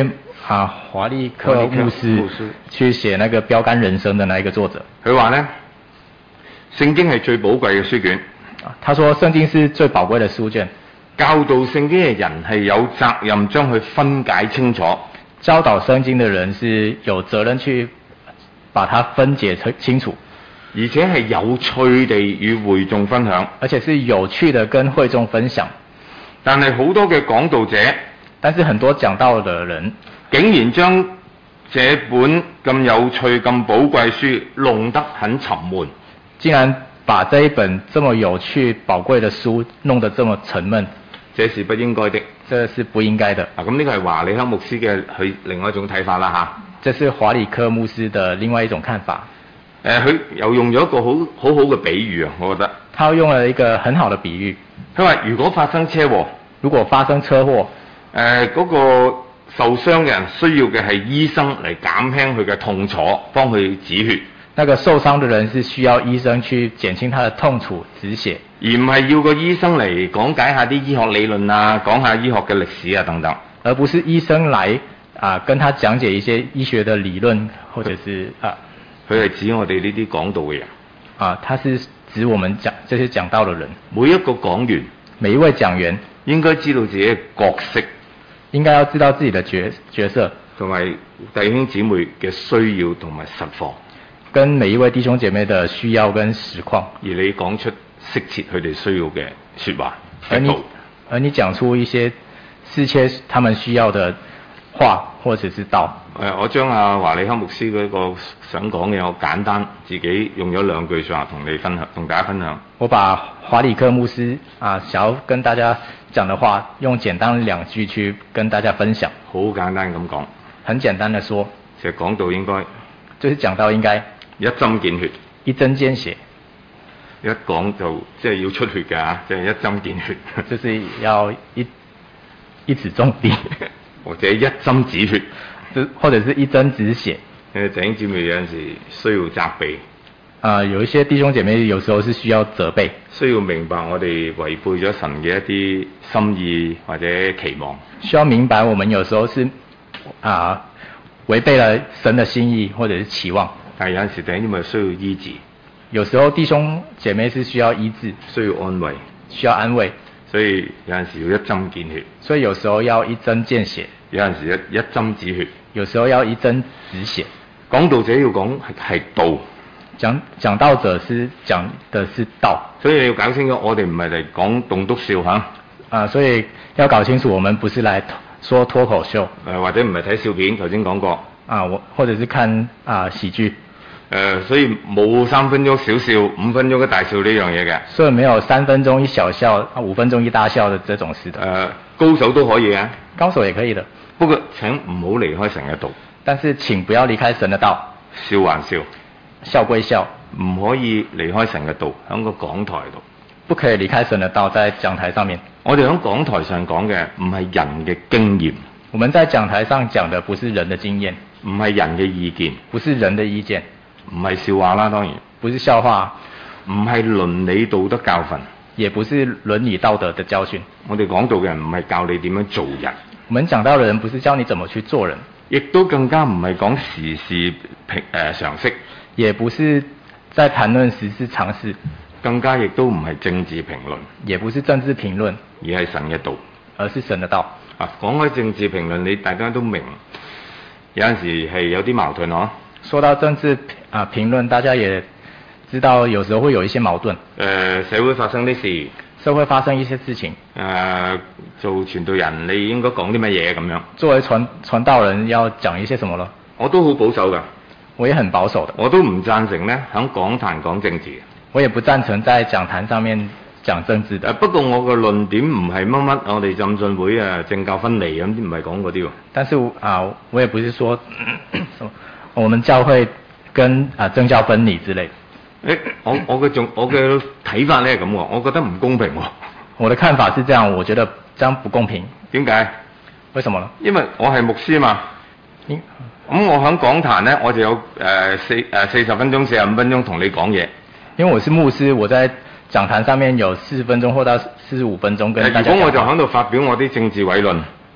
啊華利克牧華利克牧師師去寫那個標杆人生的那一個作者。 佢話呢，聖經係最寶貴嘅書卷， 他說聖經是最寶貴的書卷， 教導聖經嘅人係有責任將佢分解清楚。 教導聖經的人是有責任去把它分解清楚， 而且係有趣地與會眾分享， 而且是有趣的跟會眾分享。 但係好多嘅講道者， 但是很多講道的人竟然將這本咁有趣、咁寶貴書弄得很沉悶， 竟然把這一本這麼有趣、寶貴的書弄得這麼沉悶， 這是不應該的。 這是不應該的。 啊，咁呢個係華理克牧師嘅佢另外一種睇法啦嚇。 這是華理克牧師的另外一種看法。 誒、呃，佢又用咗一個好好好嘅比喻啊，我覺得。 他用了一個很好的比喻。 佢話：如果發生車禍， 如果發生車禍，誒、 呃、嗰、那個受傷嘅人需要嘅係醫生嚟減輕佢嘅痛楚，幫佢止血。 那個受傷的人是需要醫生去減輕他的痛楚、止血， 而唔係要個醫生嚟講解下啲醫學理論啊，講下醫學嘅歷史啊等等。 而不是醫生來啊跟他講解一些醫學的理論，或者是啊， 佢係指我哋呢啲講道嘅人。 啊，他是指我們講這些講道的人。 每一個講員， 每一位講員應該知道自己嘅角色， 應該要知道自己的角角色， 同埋弟兄姊妹嘅需要同埋實況， 跟每一位弟兄姐妹的需要跟實況， 而你講出適切佢哋需要嘅說話。 而你而你講出一些適切他們需要的話或者是道。 誒，我將阿華理克牧師嗰個想講嘅，我簡單自己用咗兩句說話同你分享，同大家分享。 我把華理克牧師啊想要跟大家講的話，用簡單兩句去跟大家分享。 好簡單咁講， 很簡單的說， 其實講到應該， 就是講到應該一針見血， 一針見血。 一講就即係要出血㗎，即係一針見血。 就是要一一指中地， 或者一針止血， 或者是一針止血。 誒，弟兄姊妹有陣時需要責備。 啊、呃，有一些弟兄姐妹有時候是需要責備， 需要明白我哋違背咗神嘅一啲心意或者期望。 需要明白我們有時候是啊違背了神的心意或者是期望。 但係有陣時弟兄姊妹需要醫治，有時候弟兄姐妹是需要醫治， 需要安慰， 需要安慰。 所以有陣時要一針見血， 所以有時候要一針見血， 有陣時一一針止血， 有時候要一針止血。 講道者要講係道， 講講道者是講的是道， 所以你要搞清楚，我哋唔係嚟講棟篤笑嚇。 啊，所以要搞清楚，我們不是來說脫口秀， 誒或者唔係睇笑片，頭先講過。 啊，我或者是看啊喜劇。 誒、呃，所以冇三分鐘小笑，五分鐘嘅大笑呢樣嘢嘅。 所以沒有三分鐘一小笑，五分鐘一大笑的這種事的。 誒、呃，高手都可以嘅， 高手也可以的。 不過請唔好離開神嘅道。 但是請不要離開神的道。 笑還笑， 笑歸笑， 唔可以離開神嘅道，喺個講台度。 不可以離開神的道，在講台上面。 我哋喺講台上講嘅唔係人嘅經驗。 我們在講台上講的不是人的經驗， 唔係人嘅意見， 不是人的意見， 唔係笑話啦，當然， 不是笑話， 唔係倫理道德教訓， 也不是倫理道德的教訓。 我哋講道嘅人唔係教你點樣做人， 我們講道的人不是教你怎麼去做人， 亦都更加唔係講時事評誒常識， 也不是在談論時事常識， 更加亦都唔係政治評論， 也不是政治評論， 而係神嘅道， 而是神的道。 啊，講開政治評論，你大家都明，有陣時係有啲矛盾嗬。 說到政治啊評論，大家也知道有時候會有一些矛盾。誒、 呃，社會發生啲事， 社會發生一些事情。誒、 呃，做傳道人你應該講啲乜嘢咁樣？ 作為傳傳道人要講一些什麼咯？ 我都好保守㗎。 我也很保守的。 我都唔贊成咧喺講壇講政治。 我也不贊成在講壇上面講政治的。 不過我個論點唔係乜乜，我哋浸信會啊政教分離咁，唔係講嗰啲喎。 但是啊，我也不是說，咳咳我們教會跟啊政教分離之類。 誒，我我嘅仲我嘅睇法咧係咁喎，我覺得唔公平喎。 我的看法是這樣，我覺得這樣不公平。 點解？ 為什麼呢？ 因為我係牧師嘛。咁、嗯、我喺講壇咧，我就有誒、呃、四誒四十分鐘、四十五分鐘同你講嘢。 因為我是牧師，我在講壇上面有四十分鐘或到四十五分鐘跟大家講話。 如果我就喺度發表我啲政治偉論，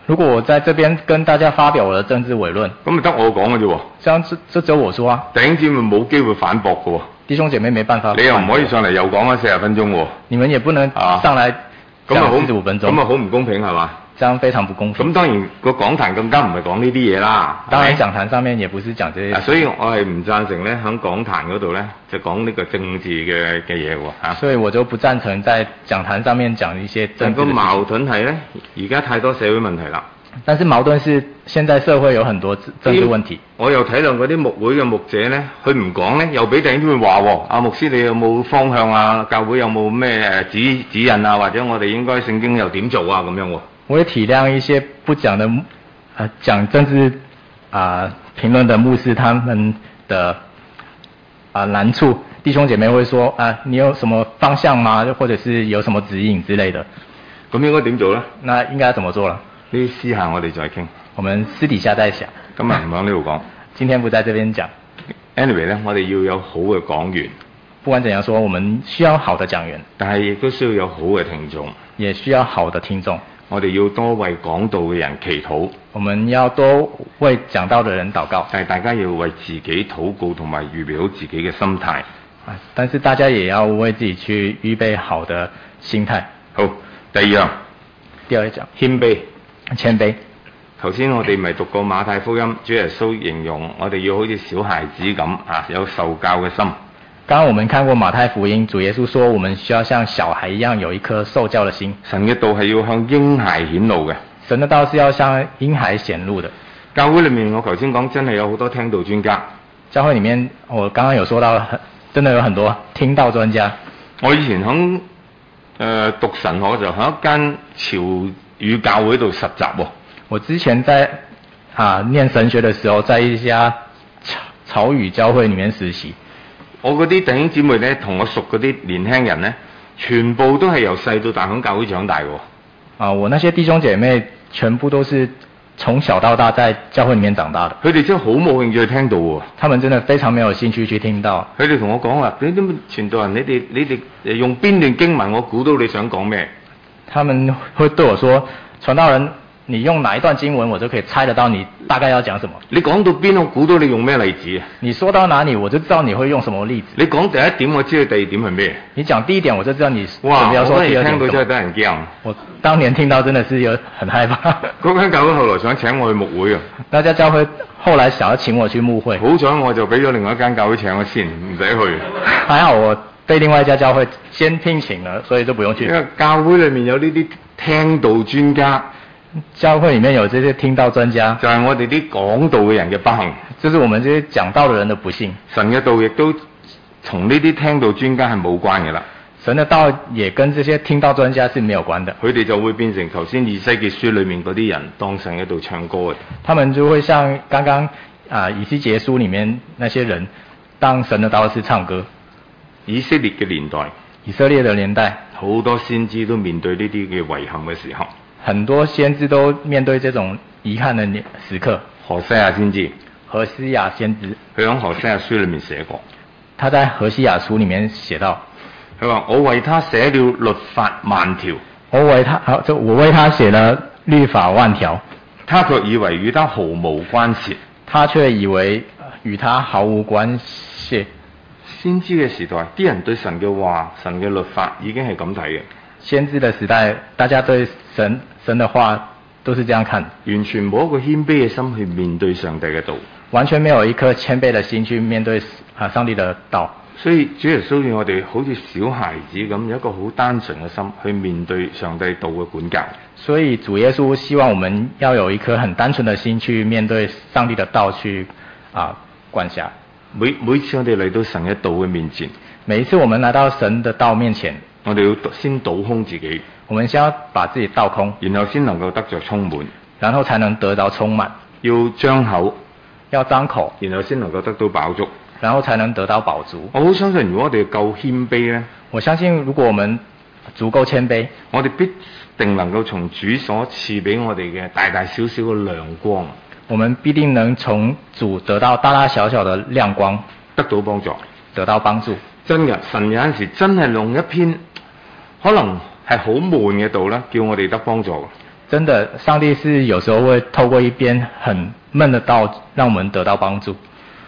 如果我在這邊跟大家發表我的政治偽論， 咁咪得我講嘅啫喎。 這樣這只有我說啊。 弟兄姊妹冇機會反駁嘅喎。 弟兄姐妹沒辦法。 你又唔可以上嚟又講翻四十分鐘喎。 你們也不能上來講四十五分鐘。 咁啊好唔公平係嘛？ 這樣非常不公平。 咁當然個講壇更加唔係講呢啲嘢啦。 當然講壇上面也不是講這些。 所以我係唔贊成咧喺講壇嗰度咧就講呢個政治嘅嘅嘢喎嚇。 所以我就不贊成在講壇上面講一些政治。但個矛盾係咧，而家太多社會問題啦。 但是矛盾是現在社會有很多政治問題。 我又體諒嗰啲牧會嘅牧者咧，佢唔講咧，又俾弟兄姊妹話喎，阿牧師你有冇方向啊？教會有冇咩誒指指引啊？或者我哋應該聖經又點做啊？咁樣喎。我會體諒一些不講的，呃，講政治啊、呃、評論的牧師，他們的啊、呃、難處。弟兄姐妹會說啊、呃，你有什麼方向嗎？或者是有什麼指引之類的。 咁應該點做呢？ 那應該怎麼做了？ 呢私下我哋再傾。 我們私底下再想。 今日唔喺呢度講。 今天不在這邊講。 Anyway 咧，我哋要有好嘅講員。 不管怎樣說，我們需要好的講員。 但係亦都需要有好嘅聽眾。 也需要好的聽眾。 我哋要多為講道嘅人祈禱， 我們要多為講道嘅人禱告。 但係大家要為自己禱告同埋預備好自己嘅心態。 啊，但是大家也要為自己去預備好的心態。 好，第二樣， 第二講謙卑， 謙卑。 頭先我哋咪讀過馬太福音，主耶穌形容我哋要好似小孩子咁啊，有受教嘅心。 剛剛我們看過馬太福音，主耶穌說我們需要像小孩一樣有一顆受教的心。 神嘅道係要向嬰孩顯露嘅。 神的道是要向嬰孩顯露的。 教會裏面我頭先講真係有好多聽道專家。 教會裏面我剛剛有說到，真的有很多聽道專家。 我以前響誒、呃、讀神學就喺一間潮語教會度實習喎。 我之前在啊念神學的時候，在一家潮潮語教會裏面實習。 我嗰啲弟兄姊妹咧，同我熟嗰啲年輕人咧，全部都係由細到大響教會長大嘅。 啊，我那些弟兄姐妹全部都是從小到大在教會裏面長大的。 佢哋真係好冇興趣去聽道喎。 他們真的非常沒有興趣去聽道。 佢哋同我講話，你啲傳道人，你哋你哋用邊段經文，我估到你想講咩？ 他們會對我說，傳道人，你用哪一段經文，我就可以猜得到你大概要講什麼。你講到邊，我估到你用咩例子。你說到哪裡，我就知道你會用什麼例子。你講第一點，我知道第二點係咩。你講第一點，我就知道你準備要說第二點。哇！我當年聽到真係得人驚。我當年聽到真的是有很害怕。嗰間教會後來想請我去牧會啊。那家教會後來想要請我去牧會。好彩我就俾咗另外一間教會請我先，唔使去。還好我被另外一家教會先聘請了，所以就不用去。因為教會裡面有呢啲聽道專家。教會裡面有這些聽道專家，就係我哋啲講道嘅人嘅不幸，就是我們這些講道嘅人的不幸。神嘅道亦都同呢啲聽道專家係冇關嘅啦。神嘅道也跟這些聽道專家是沒有關的。佢哋就會變成頭先以西結書裡面嗰啲人當神喺度唱歌嘅。他們就會像剛剛啊以西結書裡面那些人當神嘅道士唱歌。以色列嘅年代，以色列嘅年代，好多先知都面對呢啲嘅遺憾嘅時候。很多先知都面對這種遺憾的時刻。何西亞先知，何西亞先知，佢喺何西亞書裏面寫過。他在何西亞書裏面寫到，佢話我為他寫了律法萬條，我為他，好，就我為他寫了律法萬條，他卻以為與他毫無關係，他卻以為與他毫無關係。先知嘅時代，啲人對神嘅話、神嘅律法已經係咁睇嘅。先知的時代，大家對神神的話都是這樣看，完全冇一個謙卑嘅心去面對上帝嘅道，完全沒有一顆謙卑的心去面對啊上帝的道。所以主耶穌要我哋好似小孩子咁，有一個好單純嘅心去面對上帝道嘅管教。所以主耶穌希望我們要有一顆很單純的心去面對上帝的道去啊管轄。每每次我哋嚟到神嘅道嘅面前，每一次我們來到神的道面前，我哋要先倒空自己，我們先要把自己倒空，然後先能夠得着充滿，然後才能得到充滿。要張口，要張口，然後先能夠得到飽足，然後才能得到飽足。我好相信，如果我哋夠謙卑呢，我相信如果我們足夠謙卑，我哋必定能夠從主所賜俾我哋嘅大大小小嘅亮光，我們必定能從主得到大大小小的亮光，得到幫助，得到幫助。真嘅，神有陣時真係用一篇可能係好悶嘅道咧，叫我哋得幫助。 真的，上帝是有时候会透过一篇很闷的道，讓我們得到幫助。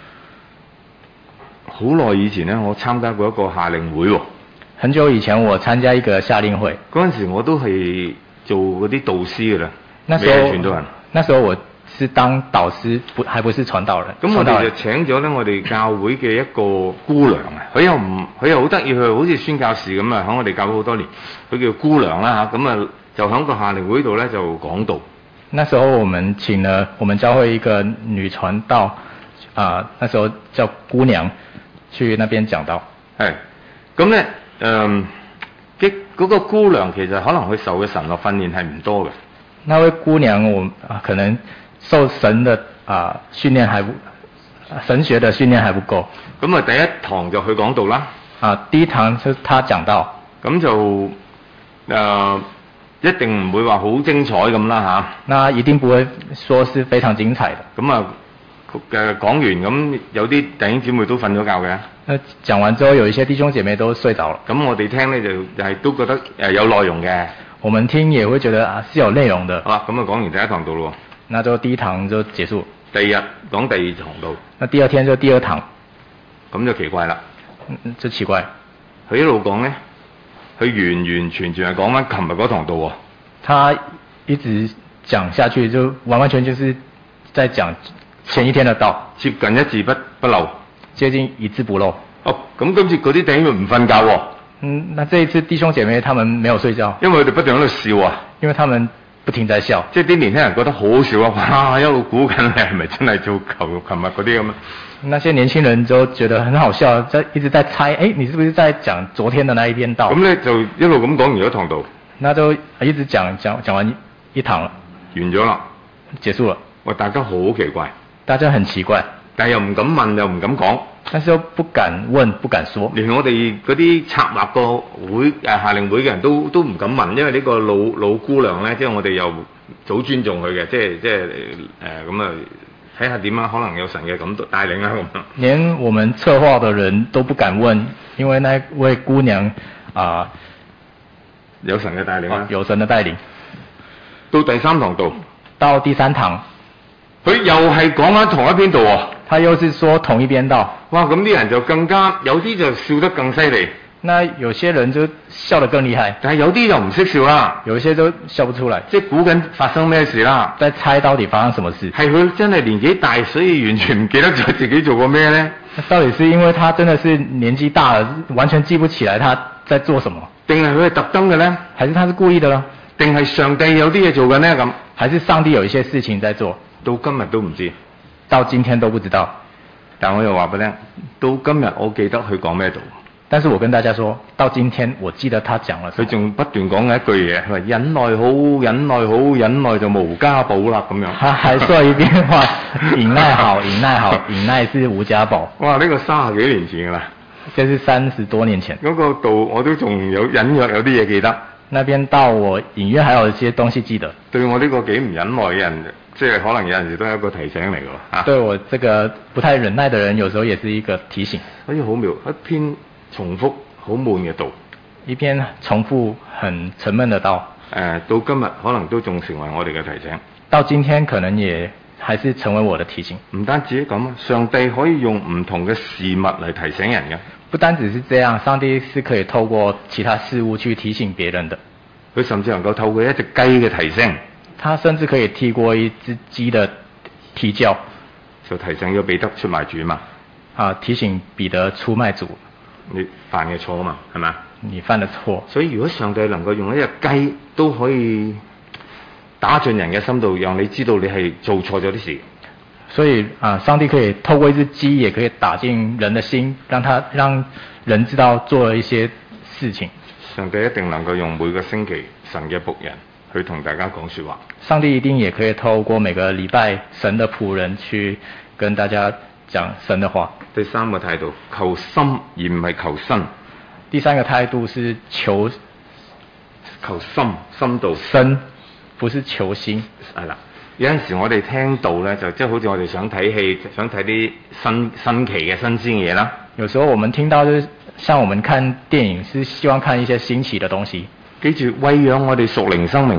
好耐以前咧，我參加過一個夏令會喎。 很久以前我參加一個夏令會， 嗰陣時我都係做嗰啲導師噶啦， 那時候未係傳道人。 那時候我是當導師，不還不是傳道人。 咁我哋就請咗咧，我哋教會嘅一個姑娘啊，佢又唔，佢又好得意，佢好似宣教士咁啊，喺我哋教會好多年，佢叫姑娘啦嚇，咁啊就喺個夏令會度咧就講道。 那時候我們請了我們教會一個女傳道，啊、呃，那時候叫姑娘，去那邊講道。 係，咁咧誒，即嗰、那個姑娘其實可能佢受嘅神學訓練係唔多嘅。 那位姑娘我，我、呃、可能受神的啊、呃、訓練還不，神學的訓練還不夠。 咁啊，第一堂就去講道啦。 啊、呃，第一堂就他講道。咁就誒。呃一定唔會話好精彩咁啦嚇。 那一定不會說是非常精彩的。 咁啊誒講完咁，有啲弟兄姊妹都瞓咗覺嘅。 那講完之後，有一些弟兄姐妹都睡着了。 咁我哋聽咧就係都覺得誒有內容嘅。 我們聽也會覺得啊是有內容的。 好啦，咁啊講完第一堂道咯。 那就第一堂就結束。 第二日講第二堂道。 那第二天就第二堂。 咁就奇怪啦。 嗯，就奇怪。 佢一路講咧。佢完完全全係講翻琴日嗰堂道喎。 他一直講下去，就完完全就是在講前一天的道， 接近一字不不漏， 接近一字不漏。 哦，咁今次嗰啲弟兄唔瞓覺喎。 嗯，那這一次弟兄姐妹他們沒有睡覺， 因為佢哋不斷喺度笑啊。 因為他們不停在笑。 即係啲年輕人覺得好笑啊！哇，一路估緊你係咪真係做球琴日嗰啲咁啊？ 那些年輕人就覺得很好笑，在一直在猜，誒，你是不是在講昨天的那一篇道？ 咁咧就一路咁講完咗堂道， 那就一直講講講完一堂了， 完咗啦， 結束了。 哇！大家好奇怪， 大家很奇怪， 但係又唔敢問，又唔敢講， 但是又不敢問，不敢說。 連我哋嗰啲策劃個會誒夏令會嘅人都都唔敢問，因為呢個老老姑娘咧，即係我哋又好尊重佢嘅，即係即係誒咁啊。睇下點啊，可能有神嘅感動帶領啊咁。 連我們策劃的人都不敢問，因為那位姑娘啊、呃， 有神嘅帶領啊， 有神嘅帶領。 到第三堂道， 到第三堂， 佢又係講緊同一篇道喎。 他又是說同一篇道。 哇！咁啲人就更加有啲就笑得更犀利。 那有些人就笑得更厲害， 但係有啲就唔識笑啦， 有一些都笑不出來， 即係估緊發生咩事啦， 在猜到底發生什麼事。 係佢真係年紀大，所以完全唔記得咗自己做過咩呢？ 到底是因為他真的是年紀大了，完全記不起來他在做什麼？ 定係佢係特登嘅呢？ 還是他是故意的呢？ 定係上帝有啲嘢做緊呢？咁？ 還是上帝有一些事情在做？ 到今日都唔知， 到今天都不知道。 但我又話俾你聽，到今日我記得佢講咩道。 但是我跟大家說到今天，我記得他講了， 佢仲不斷講嘅一句嘢，佢話忍耐好，忍耐好，忍耐就無家寶啦咁樣。 他還說一遍話，忍耐好，忍耐好，忍耐是無家寶。 哇！呢、這個三十幾年前噶啦， 這是三十多年前。 嗰個道我都仲有隱約有啲嘢記得。 那邊道我隱約還有一些東西記得。對我呢個幾唔忍耐嘅人，即係可能有陣時都係一個提醒嚟㗎喎。啊， 對我這個不太忍耐的人，有時候也是一個提醒。 好似好妙，一篇重複好悶嘅道， 一篇重複很沉悶的道。 誒、呃，到今日可能都仲成為我哋嘅提醒。 到今天可能也還是成為我的提醒。 唔單止咁，上帝可以用唔同嘅事物嚟提醒人嘅。 不單只是這樣，上帝是可以透過其他事物去提醒別人的。 佢甚至能夠透過一隻雞嘅提醒， 他甚至可以透過一隻雞的啼叫， 就提醒咗彼得出賣主嘛。 啊，提醒彼得出賣主， 你犯嘅錯嘛，係咪？ 你犯的錯。 所以如果上帝能夠用一隻雞都可以打進人嘅心度，讓你知道你係做錯咗啲事。 所以啊，上帝可以透過一隻雞，也可以打進人的心，讓他讓人知道做了一些事情。 上帝一定能夠用每個星期神嘅僕人去同大家講說話。 上帝一定也可以透過每個禮拜神的僕人去跟大家講神的話。 第三個態度，求心而唔係求身。 第三個態度是求求心，深度身，不是求心。 係啦。有陣時我哋聽到咧，就即係好似我哋想睇戲，想睇啲新新奇嘅新鮮嘢啦。 有時候我們聽到，就是像我們看電影，是希望看一些新奇的東西。 記住，餵養我哋屬靈生命嘅，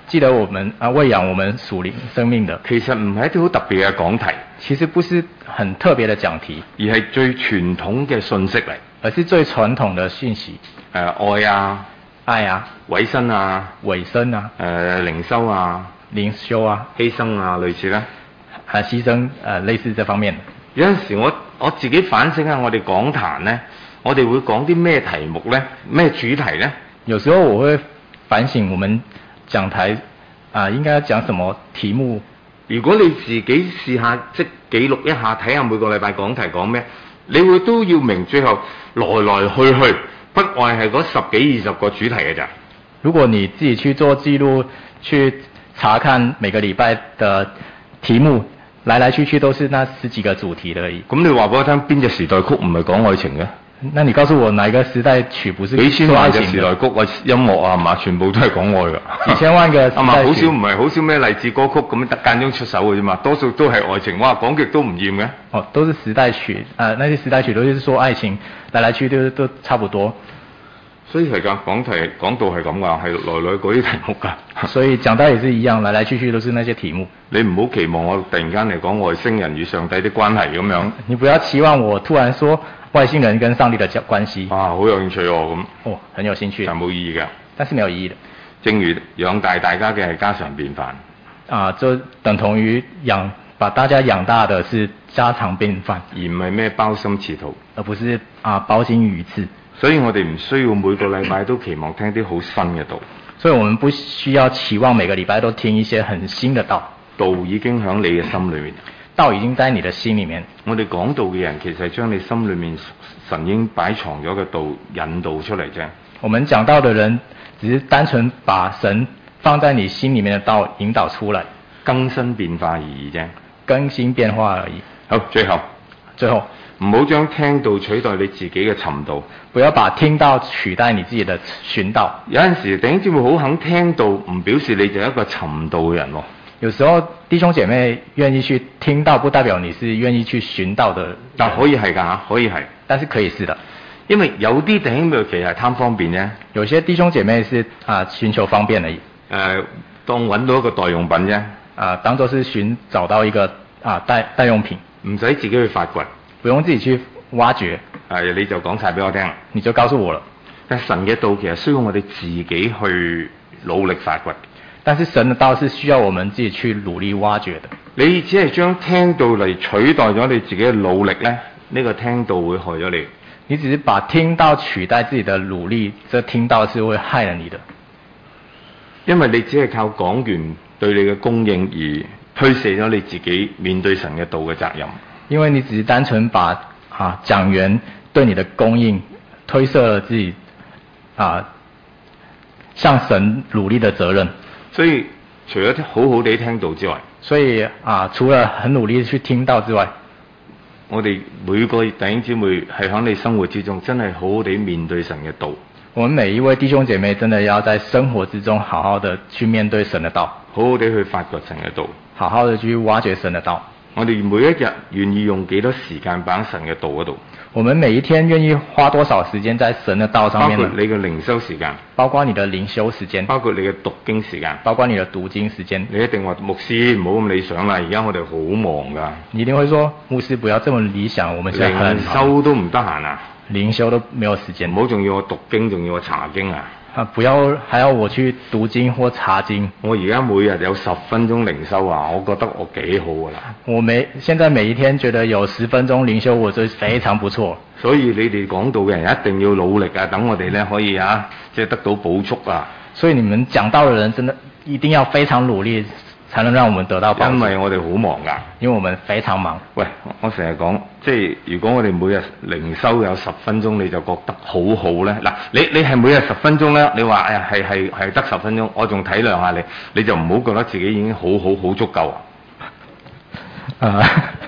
記得我們啊餵養我們屬靈生命的。 其實唔係一啲好特別嘅講題， 其實不是很特別的講題， 而係最傳統嘅信息嚟。 而是最傳統的訊息。 誒、呃、愛啊， 愛啊， 委身啊， 委身啊， 誒、呃、靈修啊， 靈修啊， 犧牲啊，類似啦。 啊，犧牲誒、呃，類似這方面。 有陣時我我自己反省下，我哋講壇呢，我哋會講啲咩題目呢？咩主題呢？ 有時候我會反省我們講台啊、呃，應該要講什麼題目。 如果你自己試下即記錄一下，睇下每個禮拜講題講咩，你會都要明最後來來去去不外係嗰十幾二十個主題嘅咋。 如果你自己去做記錄，去查看每個禮拜的題目，來來去去都是那十幾個主題而已。 咁你話俾我聽，邊隻時代曲唔係講愛情嘅？ 那你告訴我，哪一個時代曲不是幾千萬嘅時代曲的啊，音樂啊，係嘛，全部都係講愛噶。 幾千萬個時代曲， 係嘛，好少唔係好少咩勵志歌曲咁樣間中出手嘅啫嘛，多數都係愛情。哇，講極都唔厭嘅。 哦，都是時代曲啊、呃，那些時代曲都是說愛情，來來去去都都差不多。 所以係㗎，講題講到係咁㗎，係來來嗰啲題目㗎。 所以講到也是一樣，來來去去都是那些題目。 你唔好期望我突然間嚟講外星人與上帝的關係咁樣。 你不要期望我突然說外星人跟上帝的關係。 啊，好有興趣哦咁。 哦，很有興趣。 但冇意義㗎。 但是沒有意義的。 正如養大大家嘅係家常便飯。 啊，就等同於養把大家養大的是家常便飯， 而唔係咩鮑參翅肚。 而不是啊鮑參魚翅。 所以我哋唔需要每個禮拜都期望聽啲好新嘅道。 所以我們不需要期望每個禮拜都聽一些很新的道。 道已經喺你嘅心裏面。 道已經在你的心裏面。 我哋講道嘅人其實係將你心裏面神已經擺藏咗嘅道引導出嚟啫。 我們講道的人只是單純把神放在你心裏面的道引導出來， 更新變化而已啫。 更新變化而已。 好，最後， 最後唔好將聽道取代你自己嘅尋道。 不要把聽道取代你自己的尋道。 有陣時弟兄姊妹好肯聽道，唔表示你就係一個尋道嘅人喎。 有時候弟兄姐妹願意去聽道，不代表你是願意去尋道的。 但可以係㗎嚇，可以係。 但是可以是的。 因為有啲弟兄妹其實係貪方便啫。 有些弟兄姐妹是啊尋求方便而已。誒、 呃，當揾到一個代用品啫。 啊，當作是尋找到一個啊代代用品， 唔使自己去發掘， 不用自己去挖掘。 係，你就講晒俾我聽， 你就告訴我了。 但神嘅道其實需要我哋自己去努力發掘。 但是神的道是需要我們自己去努力挖掘的。 你只係將聽道嚟取代咗你自己嘅努力呢，呢、呢個聽道會害咗你。 你只是把聽道取代自己的努力，這聽道是會害了你的。 因為你只係靠講員對你嘅供應而推卸咗你自己面對神嘅道嘅責任。 因為你只是單純把啊講員對你的供應推卸了自己啊向神努力的責任。 所以除咗好好地聽道之外， 所以啊除了很努力去聽道之外， 我哋每個弟兄姊妹係喺你生活之中真係好好地面對神嘅道。 我們每一位弟兄姐妹真的要在生活之中好好的去面對神的道， 好好地去發掘神嘅道， 好好的去挖掘神的道。 我哋每一日願意用幾多時間擺喺神嘅道嗰度？ 我們每一天願意花多少時間在神的道上面呢？ 包括你嘅靈修時間， 包括你的靈修時間， 包括你嘅讀經時間， 包括你的讀經時間。 你一定話牧師唔好咁理想啦，而家我哋好忙噶。 你一定會說牧師不要這麼理想，我們現在很忙， 靈修都唔得閒啊， 靈修都沒有時間。 唔好仲要我讀經，仲要我查經啊！ 啊，不要還要我去讀經或查經。 我而家每日有十分鐘靈修啊，我覺得我幾好噶啦。 我每現在每一天覺得有十分鐘靈修，我覺得非常不錯。 所以你哋講道嘅人一定要努力啊，等我哋咧可以啊，即係得到補足啊。 所以你們講道嘅人真的一定要非常努力，才能讓我們得到幫助。 因為我哋好忙噶， 因為我們非常忙。 喂，我成日講，即係如果我哋每日靈修有十分鐘，你就覺得好好咧。嗱，你你係每日十分鐘咧，你話哎呀係係係得十分鐘，我仲體諒下你，你就唔好覺得自己已經好好好足夠啊。 啊，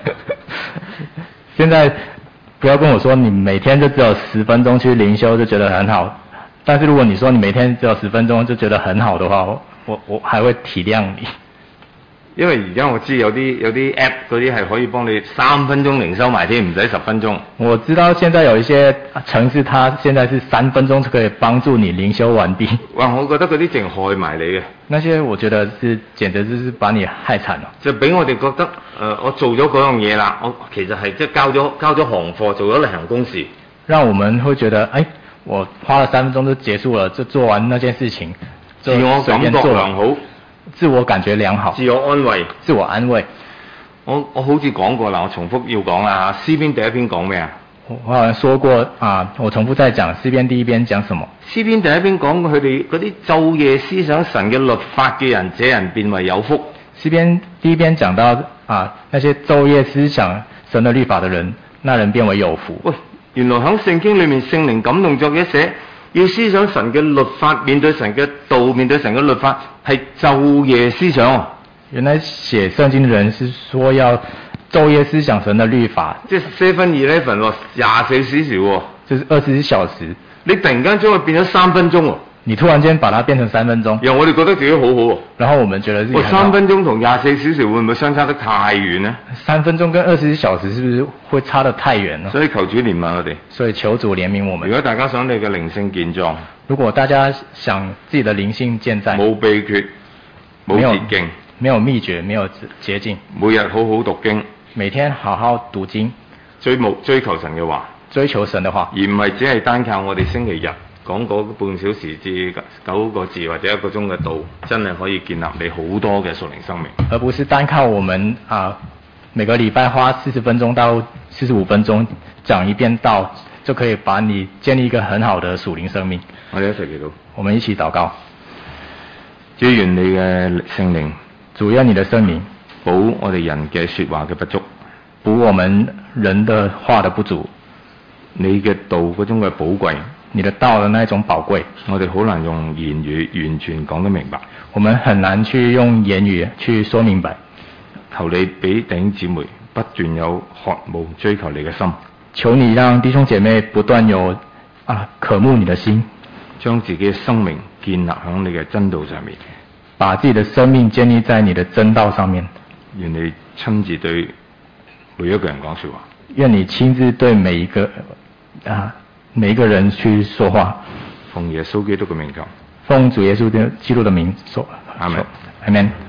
現在不要跟我說你每天就只有十分鐘去靈修就覺得很好，但是如果你說你每天只有十分鐘就覺得很好的話，我我我還會體諒你。 因為而家我知有啲有啲 app 嗰啲係可以幫你三分鐘靈修埋添，唔使十分鐘。 我知道現在有一些城市，它現在是三分鐘就可以幫助你靈修完畢。 哇！我覺得嗰啲淨害埋你嘅。 那些我覺得是簡直就是把你害慘了。 就俾我哋覺得，誒、呃，我做咗嗰樣嘢啦，我其實係即係交咗交咗行貨，做咗例行公事。 讓我們會覺得，哎，我花了三分鐘就結束了，就做完那件事情， 自我感覺良好。 自我感覺良好， 自我安慰， 自我安慰。 我我好似講過啦，我重複要講啦嚇。詩篇第一篇講咩啊？ 我我好像說過啊，我重複再講。詩篇第一篇講什麼？ 詩篇第一篇講佢哋嗰啲晝夜思想神嘅律法嘅人，這人便為有福。 詩篇第一篇講到啊，那些晝夜思想神的律法的人，那人便為有福。 喂，原來喺聖經裏面聖靈感動作嘅寫。要思想神嘅律法，面對神嘅道，面對神嘅律法，係晝夜思想。 原來寫聖經嘅人是說要晝夜思想神嘅律法， 即係 seven eleven 喎，廿四小時喎， 就是二十四小時。 你突然間將佢變咗三分鐘喎， 你突然間把它變成三分鐘， 然後我哋覺得自己好好喎， 然後我們覺得自己很好。 三分鐘同廿四小時會唔會相差得太遠呢？ 三分鐘跟二十四小時是不是會差得太遠呢？ 所以求主憐憫我哋。 所以求主憐憫我們。 如果大家想你嘅靈性健壯， 如果大家想自己的靈性健在， 冇秘訣，冇捷徑， 沒有秘訣，沒有捷徑， 每日好好讀經， 每天好好讀經， 追慕追求神嘅話， 追求神嘅話， 而唔係只係單靠我哋星期日講嗰半小時至九個字或者一個鐘嘅道，真係可以建立你好多嘅屬靈生命， 而不是單靠我們啊每個禮拜花四十分鐘到四十五分鐘講一遍道，就可以把你建立一個很好的屬靈生命。 我哋一齊祈禱， 我們一起禱告。 主願你嘅聖靈， 主願你的聖靈補我哋人嘅說話嘅不足， 補我們人的話的不足。 你嘅道嗰種嘅寶貴， 你的道的那種寶貴， 我哋好難用言語完全講得明白。 我們很難去用言語去說明白。 求你俾弟兄姊妹不斷有渴慕追求你嘅心。 求你讓弟兄姐妹不斷有啊渴慕你的心， 將自己嘅生命建立喺你嘅真道上面， 把自己的生命建立在你的真道上面。 願你親自對每一個人講說話。 願你親自對每一個啊每一個人去說話。 奉耶穌基督嘅名求。 奉主耶穌的基督的名說。 阿門。 阿門。